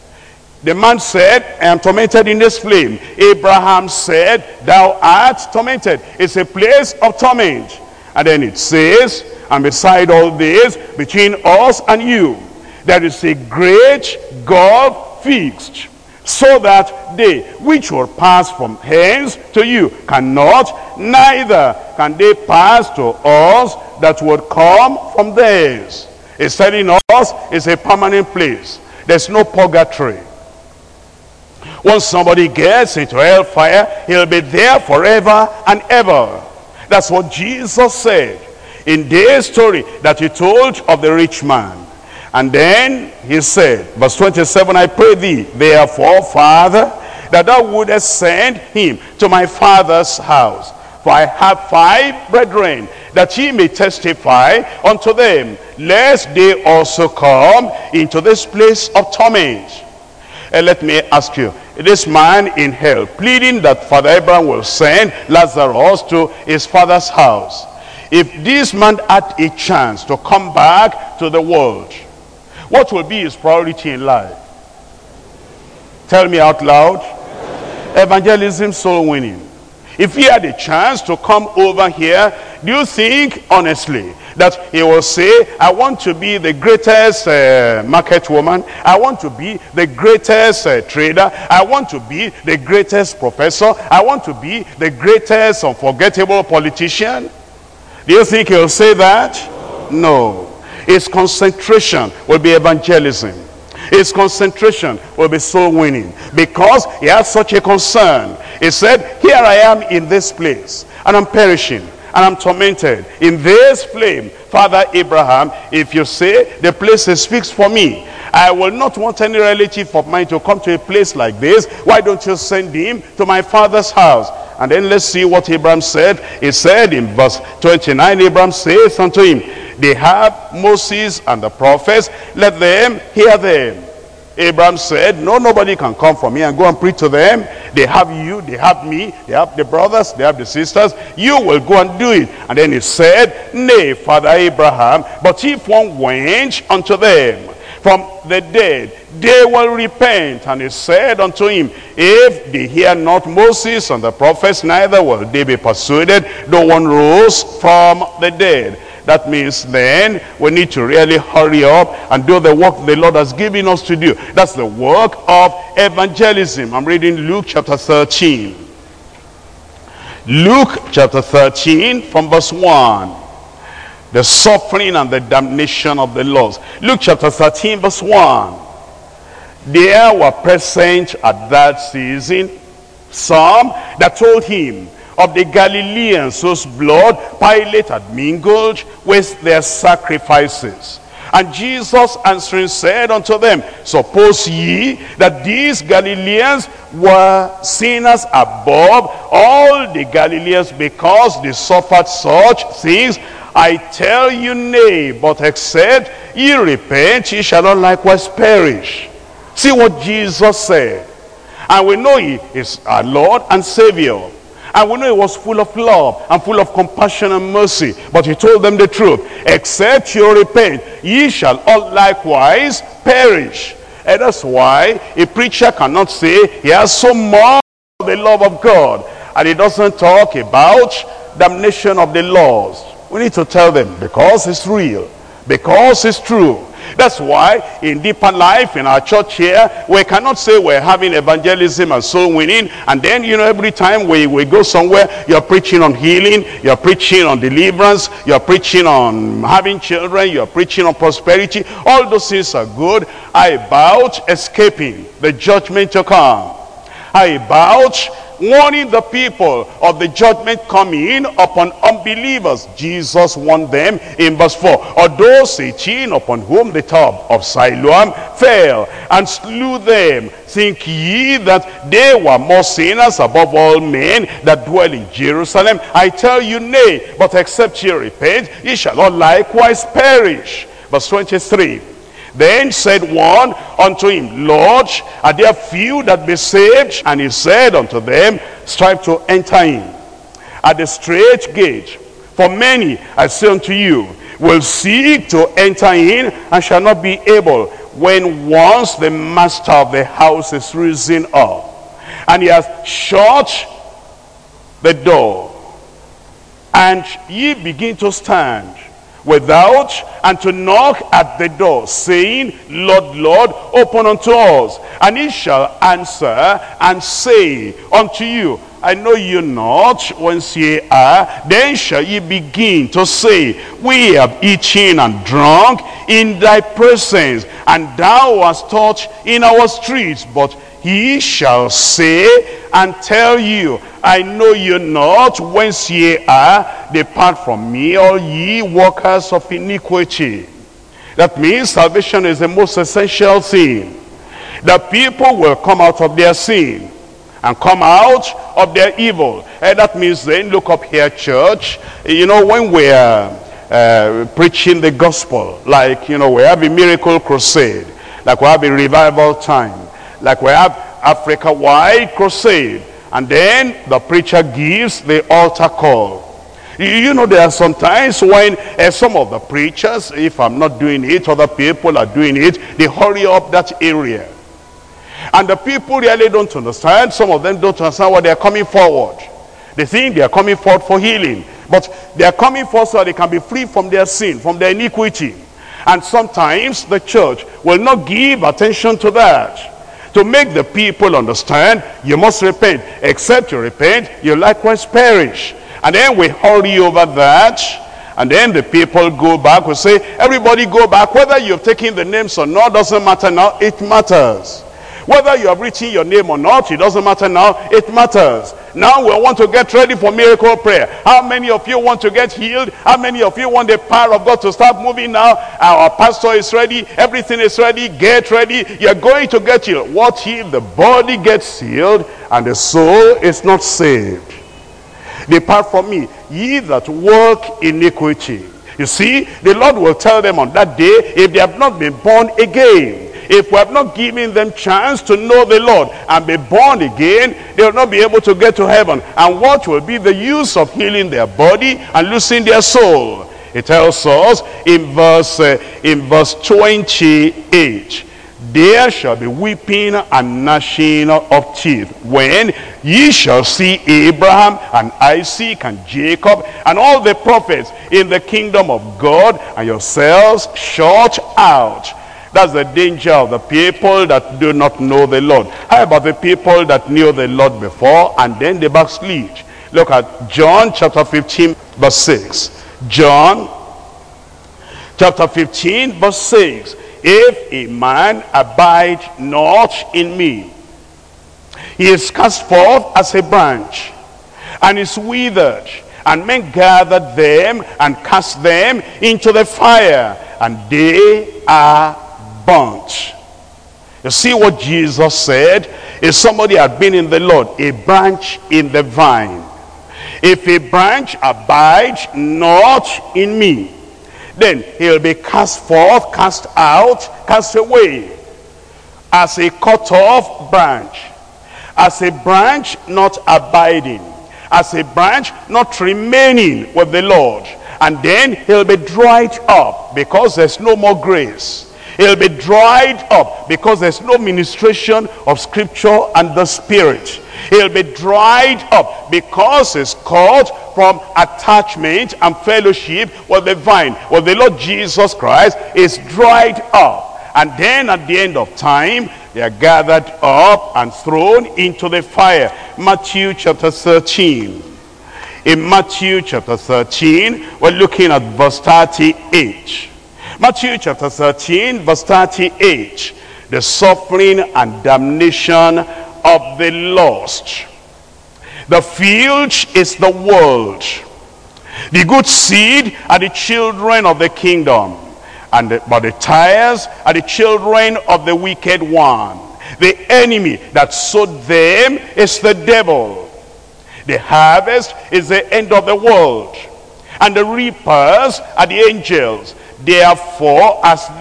The man said, I am tormented in this flame. Abraham said, thou art tormented. It's a place of torment. And then it says, and beside all this, between us and you, there is a great gulf fixed, so that they which will pass from hence to you cannot, neither can they pass to us that would come from thence. It's telling us it's a permanent place. There's no purgatory. Once somebody gets into hellfire, he'll be there forever and ever. That's what Jesus said in this story that he told of the rich man. And then he said, verse 27, I pray thee, therefore, Father, that thou wouldest send him to my father's house. For I have 5 brethren, that he may testify unto them, lest they also come into this place of torment. And let me ask you, this man in hell, pleading that Father Abraham will send Lazarus to his father's house. If this man had a chance to come back to the world, what will be his priority in life? Tell me out loud. Evangelism, soul winning. If he had a chance to come over here, do you think, honestly, that he will say, I want to be the greatest market woman, I want to be the greatest trader, I want to be the greatest professor, I want to be the greatest unforgettable politician? Do you think he'll say that? No. His concentration will be evangelism. His concentration will be soul winning, because he has such a concern. He said, here I am in this place, and I'm perishing, and I'm tormented in this flame. Father Abraham, if you say the place is fixed for me, I will not want any relative of mine to come to a place like this. Why don't you send him to my father's house? And then let's see what Abraham said. He said in verse 29, Abraham saith unto him, they have Moses and the prophets, let them hear them. Abraham said, no, nobody can come from here and go and preach to them. They have you, they have me, they have the brothers, they have the sisters. You will go and do it. And then he said, nay, Father Abraham, but if one went unto them from the dead, they will repent. And he said unto him, if they hear not Moses and the prophets, neither will they be persuaded, though one rose from the dead. That means then we need to really hurry up and do the work the Lord has given us to do. That's the work of evangelism. I'm reading Luke chapter 13. Luke chapter 13 from verse 1. The suffering and the damnation of the lost. Luke chapter 13 verse 1. There were present at that season some that told him of the Galileans whose blood Pilate had mingled with their sacrifices. And Jesus answering said unto them, suppose ye that these Galileans were sinners above all the Galileans, because they suffered such things? I tell you, nay, but except ye repent, ye shall not likewise perish. See what Jesus said. And we know he is our Lord and Savior. And we know he was full of love and full of compassion and mercy. But he told them the truth. Except you repent, ye shall all likewise perish. And that's why a preacher cannot say he has so much of the love of God, and he doesn't talk about damnation of the lost. We need to tell them, because it's real, because it's true. That's why in Deeper Life, in our church here, we cannot say we're having evangelism and soul winning, and then, you know, every time we go somewhere, you're preaching on healing, you're preaching on deliverance, you're preaching on having children, you're preaching on prosperity. All those things are good. About escaping the judgment to come. About warning the people of the judgment coming upon unbelievers. Jesus warned them in verse 4. Or those 18 upon whom the top of Siloam fell and slew them, think ye that they were more sinners above all men that dwell in Jerusalem? I tell you, nay, but except ye repent, ye shall all likewise perish. Verse 23. Then said one unto him, Lord, are there few that be saved? And he said unto them, strive to enter in at the strait gate. For many, I say unto you, will seek to enter in and shall not be able, when once the master of the house is risen up, and he has shut the door, and ye begin to stand without, and to knock at the door, saying, Lord, Lord, open unto us. And he shall answer and say unto you, I know you not whence ye are. Then shall ye begin to say, we have eaten and drunk in thy presence, and thou hast taught in our streets. But he shall say and tell you, I know you not whence ye are. Depart from me, all ye workers of iniquity. That means salvation is the most essential thing. The people will come out of their sin and come out of their evil. And that means then, look up here, church, you know, when we're preaching the gospel, like, you know, we have a miracle crusade, like we have a revival time, like we have Africa-wide crusade, and then the preacher gives the altar call. You know, there are some times when some of the preachers, if I'm not doing it, other people are doing it, they hurry up that area. And the people really don't understand. Some of them don't understand why they are coming forward. They think they are coming forward for healing, but they are coming forward so they can be free from their sin, from their iniquity. And sometimes the church will not give attention to that, to make the people understand, you must repent. Except you repent, you likewise perish. And then we hurry over that, and then the people go back. We say, everybody go back. Whether you've taken the names or not doesn't matter now, it matters. Whether you have written your name or not, it doesn't matter now, it matters. Now we want to get ready for miracle prayer. How many of you want to get healed? How many of you want the power of God to start moving now? Our pastor is ready, everything is ready, get ready. You're going to get healed. What if the body gets healed and the soul is not saved? Depart from me, ye that work iniquity. You see, the Lord will tell them on that day, if they have not been born again, if we have not given them chance to know the Lord and be born again, they will not be able to get to heaven. And what will be the use of healing their body and losing their soul? It tells us in verse 28, there shall be weeping and gnashing of teeth when ye shall see Abraham and Isaac and Jacob and all the prophets in the kingdom of God, and yourselves shut out. That's the danger of the people that do not know the Lord. How about the people that knew the Lord before and then they backslid? Look at John chapter 15 verse 6. John chapter 15 verse 6. If a man abide not in me, he is cast forth as a branch, and is withered, and men gather them and cast them into the fire, and they are burnt. You see what Jesus said? If somebody had been in the Lord, a branch in the vine. If a branch abide not in me, then he'll be cast forth, cast out, cast away, as a cut off branch, as a branch not abiding, as a branch not remaining with the Lord. And then he'll be dried up because there's no more grace. He'll be dried up because there's no ministration of scripture and the Spirit. He'll be dried up because he's caught from attachment and fellowship with the vine, with the Lord Jesus Christ, is dried up. And then at the end of time, they are gathered up and thrown into the fire. Matthew chapter 13. In Matthew chapter 13, we're looking at verse 38. Matthew chapter 13, verse 38. The suffering and damnation of the lost. The field is the world. The good seed are the children of the kingdom. But the tares are the children of the wicked one. The enemy that sowed them is the devil. The harvest is the end of the world, and the reapers are the angels. Therefore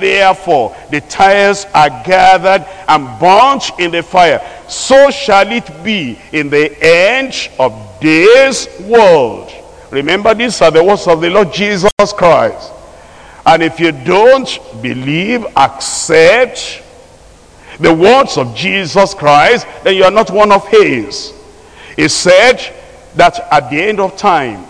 the tares are gathered and burnt in the fire. So shall it be in the end of this world. Remember, these are the words of the Lord Jesus Christ. And if you don't believe, accept the words of Jesus Christ, then you are not one of his. He said that at the end of time,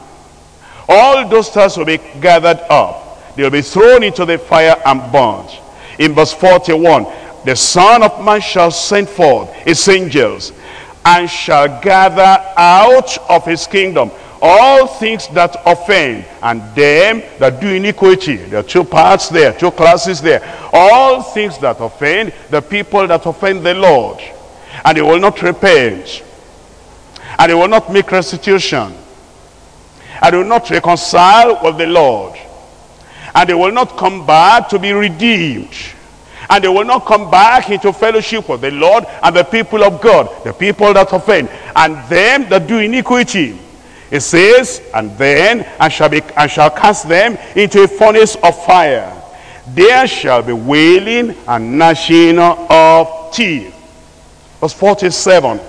all those tares will be gathered up. They will be thrown into the fire and burnt. In verse 41, the Son of Man shall send forth his angels, and shall gather out of his kingdom all things that offend, and them that do iniquity. There are two parts there, two classes there. All things that offend, the people that offend the Lord. And they will not repent. And they will not make restitution. And they will not reconcile with the Lord. And they will not come back to be redeemed. And they will not come back into fellowship with the Lord and the people of God, the people that offend, and them that do iniquity. It says, and then I shall cast them into a furnace of fire. There shall be wailing and gnashing of teeth. Verse 47.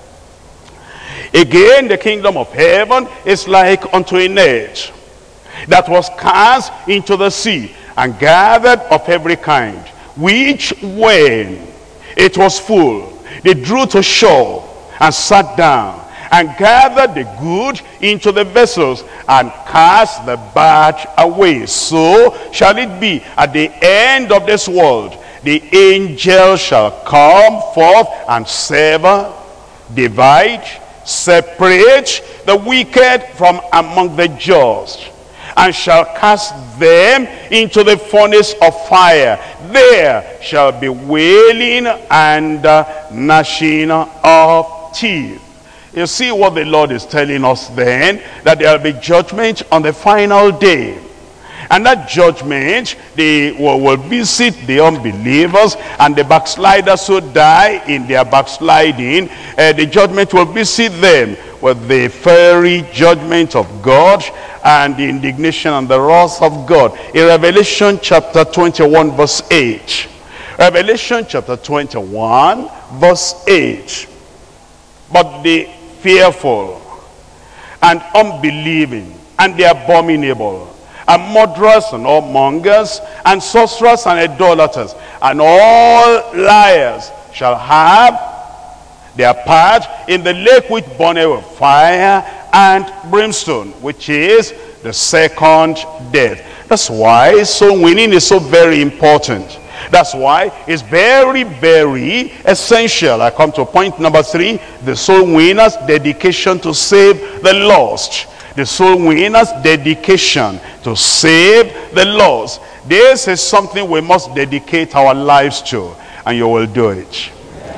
Again, the kingdom of heaven is like unto a net that was cast into the sea, and gathered of every kind, which when it was full, they drew to shore, and sat down, and gathered the good into the vessels, and cast the bad away. So shall it be at the end of this world. The angel shall come forth and sever, divide, separate the wicked from among the just, and shall cast them into the furnace of fire. There shall be wailing and gnashing of teeth. You see what the Lord is telling us then, that there will be judgment on the final day. And that judgment, they will visit the unbelievers and the backsliders who die in their backsliding. The judgment will visit them with the fiery judgment of God and the indignation and the wrath of God. In Revelation chapter 21 verse 8. Revelation chapter 21 verse 8. But the fearful and unbelieving and the abominable and murderers, and all mongers, and sorcerers, and idolaters, and all liars shall have their part in the lake which burneth with fire and brimstone, which is the second death. That's why soul winning is so very important. That's why it's very, very essential. I come to point number 3, the soul winner's dedication to save the lost. The soul winner's dedication to save the lost. This is something we must dedicate our lives to, and you will do it.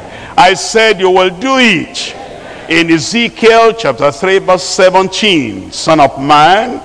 I said you will do it. In Ezekiel chapter 3 verse 17, Son of man,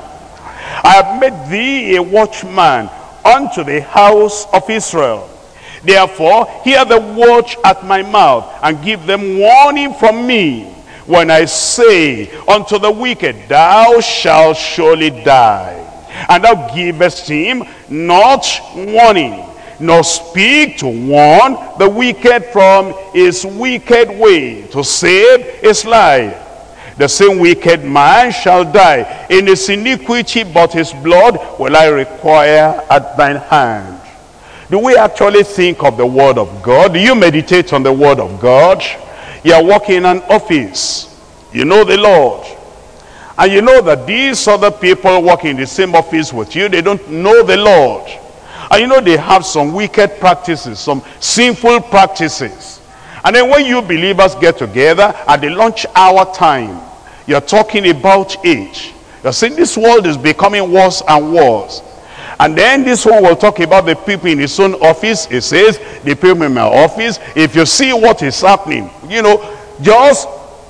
I have made thee a watchman unto the house of Israel. Therefore hear the watch at my mouth, and give them warning from me, when I say unto the wicked, thou shalt surely die. And thou givest him not warning, nor speak to warn the wicked from his wicked way, to save his life. The same wicked man shall die in his iniquity, but his blood will I require at thine hand. Do we actually think of the word of God? Do you meditate on the word of God? You are working in an office. You know the Lord. And you know that these other people working in the same office with you, they don't know the Lord. And you know they have some wicked practices, some sinful practices. And then when you believers get together at the lunch hour time, you're talking about it. You're saying this world is becoming worse and worse. And then this one will talk about the people in his own office. It says, the people in my office, if you see what is happening, you know, just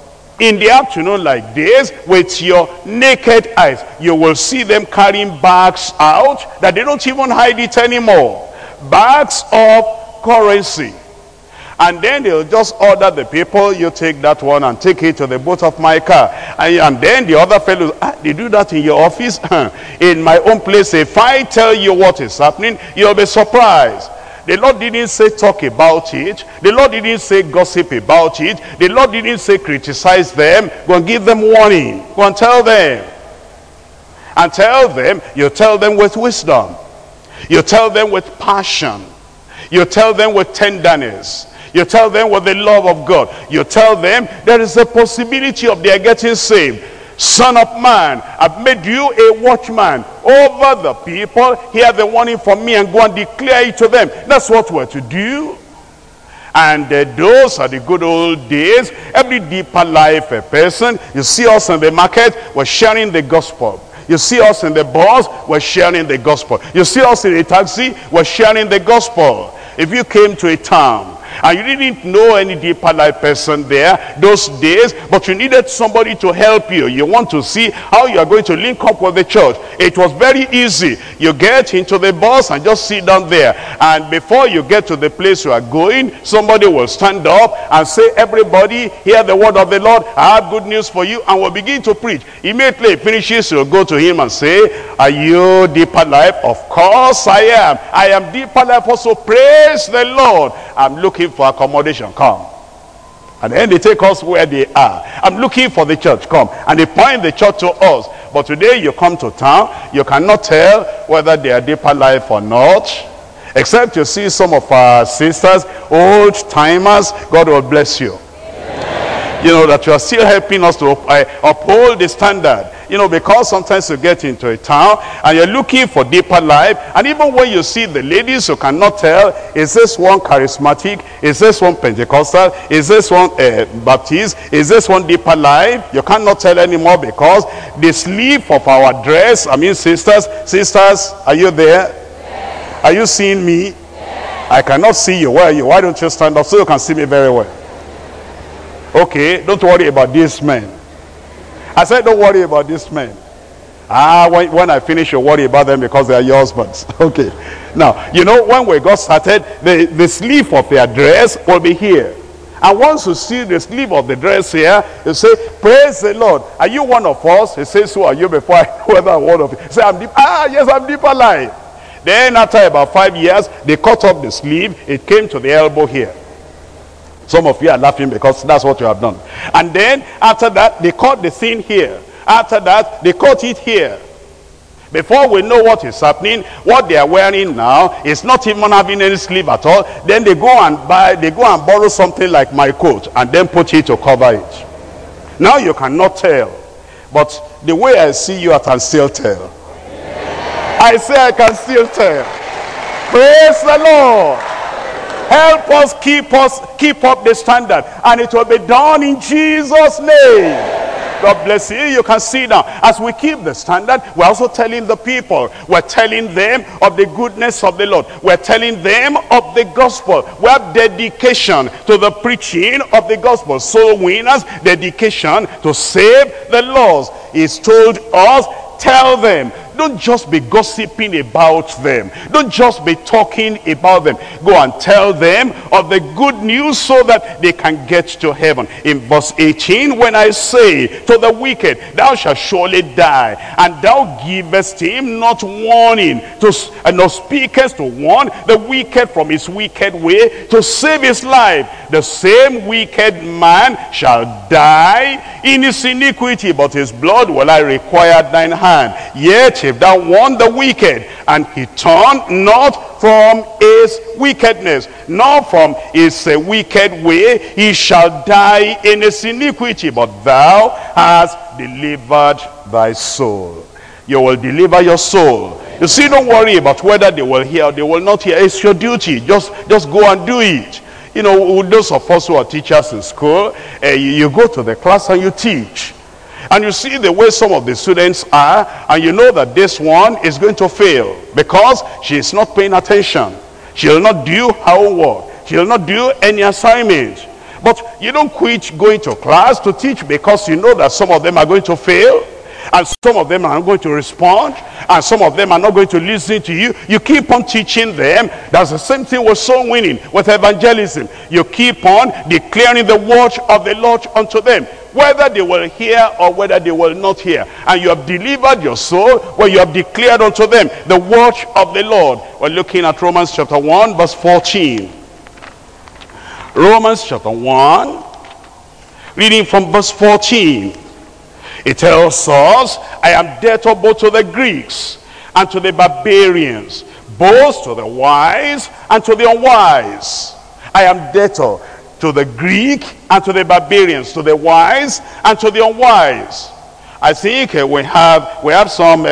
in the afternoon like this, with your naked eyes, you will see them carrying bags out that they don't even hide it anymore. Bags of currency. And then they'll just order the people, you take that one and take it to the boot of my car. And then the other fellows, they do that in your office? In my own place, if I tell you what is happening, you'll be surprised. The Lord didn't say talk about it. The Lord didn't say gossip about it. The Lord didn't say criticize them. Go and give them warning. Go and tell them. And tell them, you tell them with wisdom. You tell them with passion. You tell them with tenderness. You tell them with the love of God. You tell them there is a possibility of their getting saved. Son of man, I've made you a watchman over the people. Hear the warning from me and go and declare it to them. That's what we're to do. And those are the good old days. Every deeper life person, you see us in the market, we're sharing the gospel. You see us in the bus, we're sharing the gospel. You see us in a taxi, we're sharing the gospel. If you came to a town and you didn't know any deeper life person there those days, but you needed somebody to help you, you want to see how you are going to link up with the church, it was very easy. You get into the bus and just sit down there, and before you get to the place you are going, somebody will stand up and say, everybody hear the word of the Lord, I have good news for you, and will begin to preach. Immediately he finishes, you'll go to him and say, are you deeper life? Of course I am. I am deeper life also. Praise the Lord. I'm looking for accommodation. Come. And then they take us where they are. I'm looking for the church. Come. And they point the church to us. But today you come to town, you cannot tell whether they are deeper life or not, except you see some of our sisters, old timers. God will bless you. You know that you are still helping us to uphold the standard. You know, because sometimes you get into a town and you're looking for deeper life, and even when you see the ladies, you cannot tell, is this one charismatic, is this one Pentecostal, is this one Baptist, is this one deeper life? You cannot tell anymore, because the sleeve of our dress, I mean sisters, are you there? Yes. Are you seeing me? Yes. I cannot see you. Where are you? Why don't you stand up so you can see me very well? Okay, don't worry about these men. I said, don't worry about these men. When I finish, you worry about them because they are your husbands. Okay. Now, you know, when we got started, the sleeve of their dress will be here. And once you see the sleeve of the dress here, you say, praise the Lord. Are you one of us? He says, who are you, before I know whether I'm one of you? Say, I'm deep. Yes, I'm deeper life. Then after about 5 years, they cut off the sleeve. It came to the elbow here. Some of you are laughing because that's what you have done. And then after that, they cut the thing here. After that, they cut it here. Before we know what is happening, what they are wearing now is not even having any sleeve at all. Then they go and borrow something like my coat and then put it to cover it. Now you cannot tell. But the way I see you, I can still tell. I say I can still tell. Praise the Lord. Help us keep up the standard, and it will be done in Jesus' name. God bless you. You can see now, as we keep the standard, we're also telling the people, we're telling them of the goodness of the Lord. We're telling them of the gospel. We have dedication to the preaching of the gospel. Soul winners, dedication to save the lost. He's told us, tell them. Don't just be gossiping about them. Don't just be talking about them. Go and tell them of the good news so that they can get to heaven. In verse 18, when I say to the wicked, thou shalt surely die, and thou givest him not warning, nor speakest to warn the wicked from his wicked way, to save his life, the same wicked man shall die in his iniquity, but his blood will I require at thine hand. Yet if thou warn the wicked, and he turn not from his wickedness, nor from his wicked way, he shall die in his iniquity, but thou hast delivered thy soul. You will deliver your soul. You see, don't worry about whether they will hear or they will not hear. It's your duty. Just go and do it. You know, those of us who are teachers in school, you go to the class and you teach. And you see the way some of the students are, and you know that this one is going to fail because she is not paying attention. She will not do her homework. She will not do any assignment. But you don't quit going to class to teach because you know that some of them are going to fail, and some of them are not going to respond, and some of them are not going to listen to you. You keep on teaching them. That's the same thing with soul winning, with evangelism. You keep on declaring the word of the Lord unto them, whether they will hear or whether they will not hear. And you have delivered your soul when you have declared unto them the word of the Lord. We're looking at Romans chapter 1 verse 14. Romans chapter 1, reading from verse 14. It tells us, I am debtor both to the Greeks and to the barbarians, both to the wise and to the unwise. I am debtor to the Greek and to the barbarians, to the wise and to the unwise. I think we have some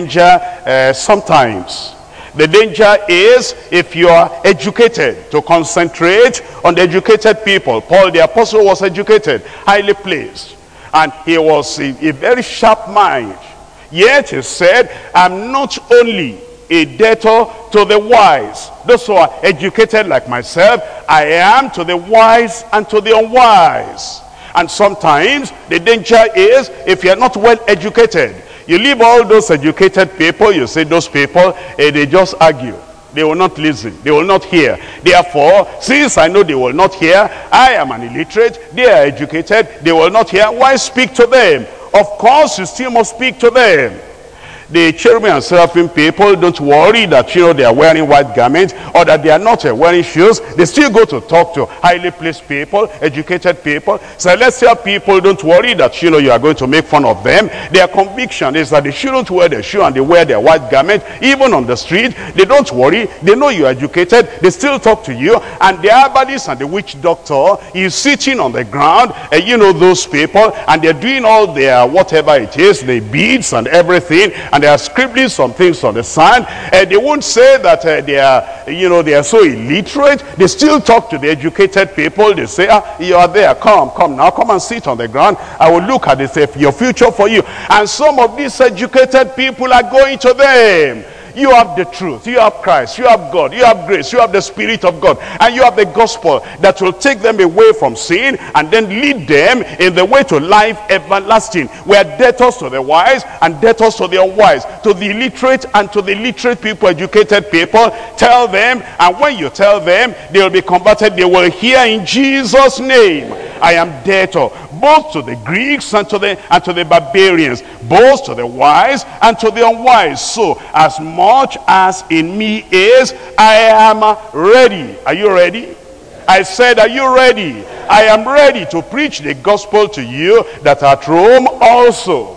danger sometimes. The danger is if you are educated, to concentrate on the educated people. Paul the apostle was educated, highly placed. And he was a very sharp mind. Yet he said, I'm not only a debtor to the wise, those who are educated like myself, I am to the wise and to the unwise. And sometimes the danger is if you're not well educated, you leave all those educated people, you say those people, they just argue. They will not listen. They will not hear. Therefore, since I know they will not hear, I am an illiterate. They are educated. They will not hear. Why speak to them? Of course, you still must speak to them. The cherubim and seraphim people, don't worry that they are wearing white garments or that they are not wearing shoes. They still go to talk to highly placed people, educated people. Celestial people, don't worry that you are going to make fun of them. Their conviction is that they shouldn't wear their shoe and they wear their white garment. Even on the street, they don't worry. They know you are educated. They still talk to you. And the herbalist and the witch doctor is sitting on the ground, those people, and they're doing all their whatever it is, the beads and everything, and they are scribbling some things on the sand. They won't say that they are so illiterate. They still talk to the educated people. They say, you are there, come and sit on the ground. I will look at this, your future for you. And some of these educated people are going to them. You have the truth, you have Christ, you have God, you have grace, you have the Spirit of God, and you have the gospel that will take them away from sin and then lead them in the way to life everlasting. We are debtors to the wise and debtors to the unwise, to the illiterate and to the literate people, educated people. Tell them, and when you tell them, they will be converted. They will hear in Jesus' name. I am debtor both to the Greeks and to the barbarians, both to the wise and to the unwise. So as much as in me is, I am ready. Are you ready? I said, are you ready? I am ready to preach the gospel to you that are at Rome also.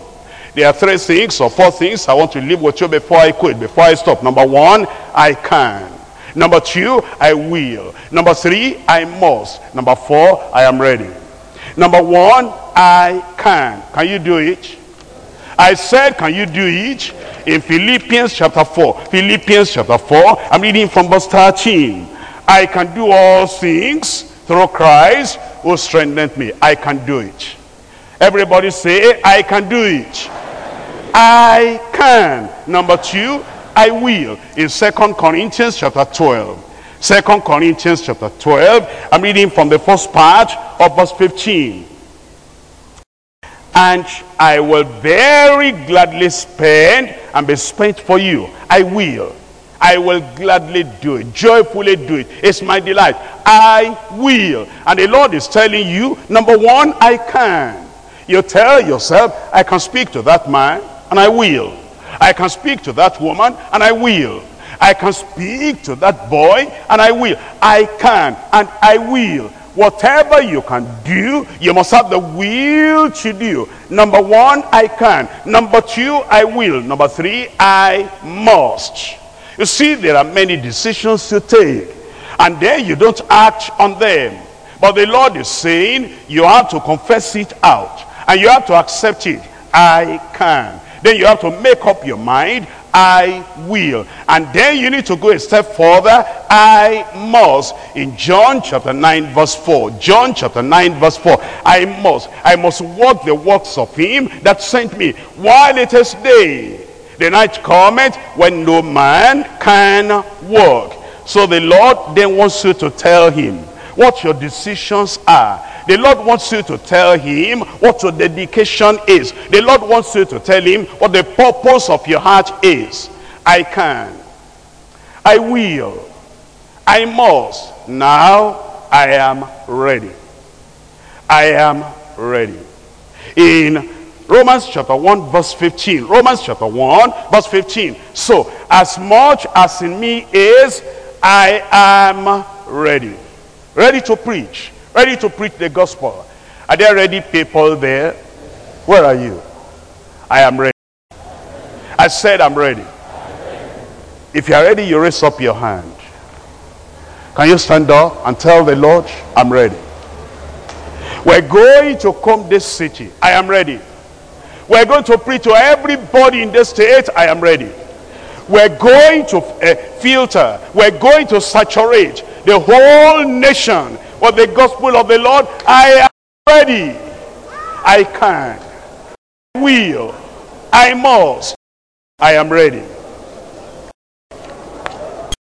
There are 3 things or 4 things I want to leave with you before I quit, before I stop. Number 1, I can. Number 2, I will. Number 3, I must. Number 4, I am ready. Number 1, I can. Can you do it? I said, can you do it? In Philippians chapter 4. Philippians chapter 4, I'm reading from verse 13. I can do all things through Christ who strengthened me. I can do it. Everybody say, I can do it. I can. Number 2, I will. In 2 Corinthians chapter 12. 2 Corinthians chapter 12, I'm reading from the first part of verse 15. And I will very gladly spend and be spent for you. I will. I will gladly do it, joyfully do it. It's my delight. I will. And the Lord is telling you, number 1, I can. You tell yourself, I can speak to that man, and I will. I can speak to that woman, and I will. I can speak to that boy, and I will. I can, and I will. Whatever you can do, you must have the will to do. Number 1, I can. Number 2, I will. Number 3, I must. You see, there are many decisions to take, and then you don't act on them. But the Lord is saying, you have to confess it out, and you have to accept it. I can. Then you have to make up your mind, I will. And then you need to go a step further, I must. In John chapter 9 verse 4. John chapter 9 verse 4. I must work the works of him that sent me while it is day. The night cometh when no man can work. So the Lord then wants you to tell him what your decisions are. The Lord wants you to tell him what your dedication is. The Lord wants you to tell him what the purpose of your heart is. I can. I will. I must. Now I am ready. I am ready. In Romans chapter 1 verse 15. Romans chapter 1 verse 15. So as much as in me is, I am ready. Ready to preach. Ready to preach the gospel. Are there ready people there? Where are you? I am ready. I said I'm ready. If you are ready, you raise up your hand. Can you stand up and tell the Lord, I'm ready. We're going to come this city. I am ready. We're going to preach to everybody in this state. I am ready. We're going to filter. We're going to saturate the whole nation with the gospel of the Lord. I am ready. I can. I will. I must. I am ready.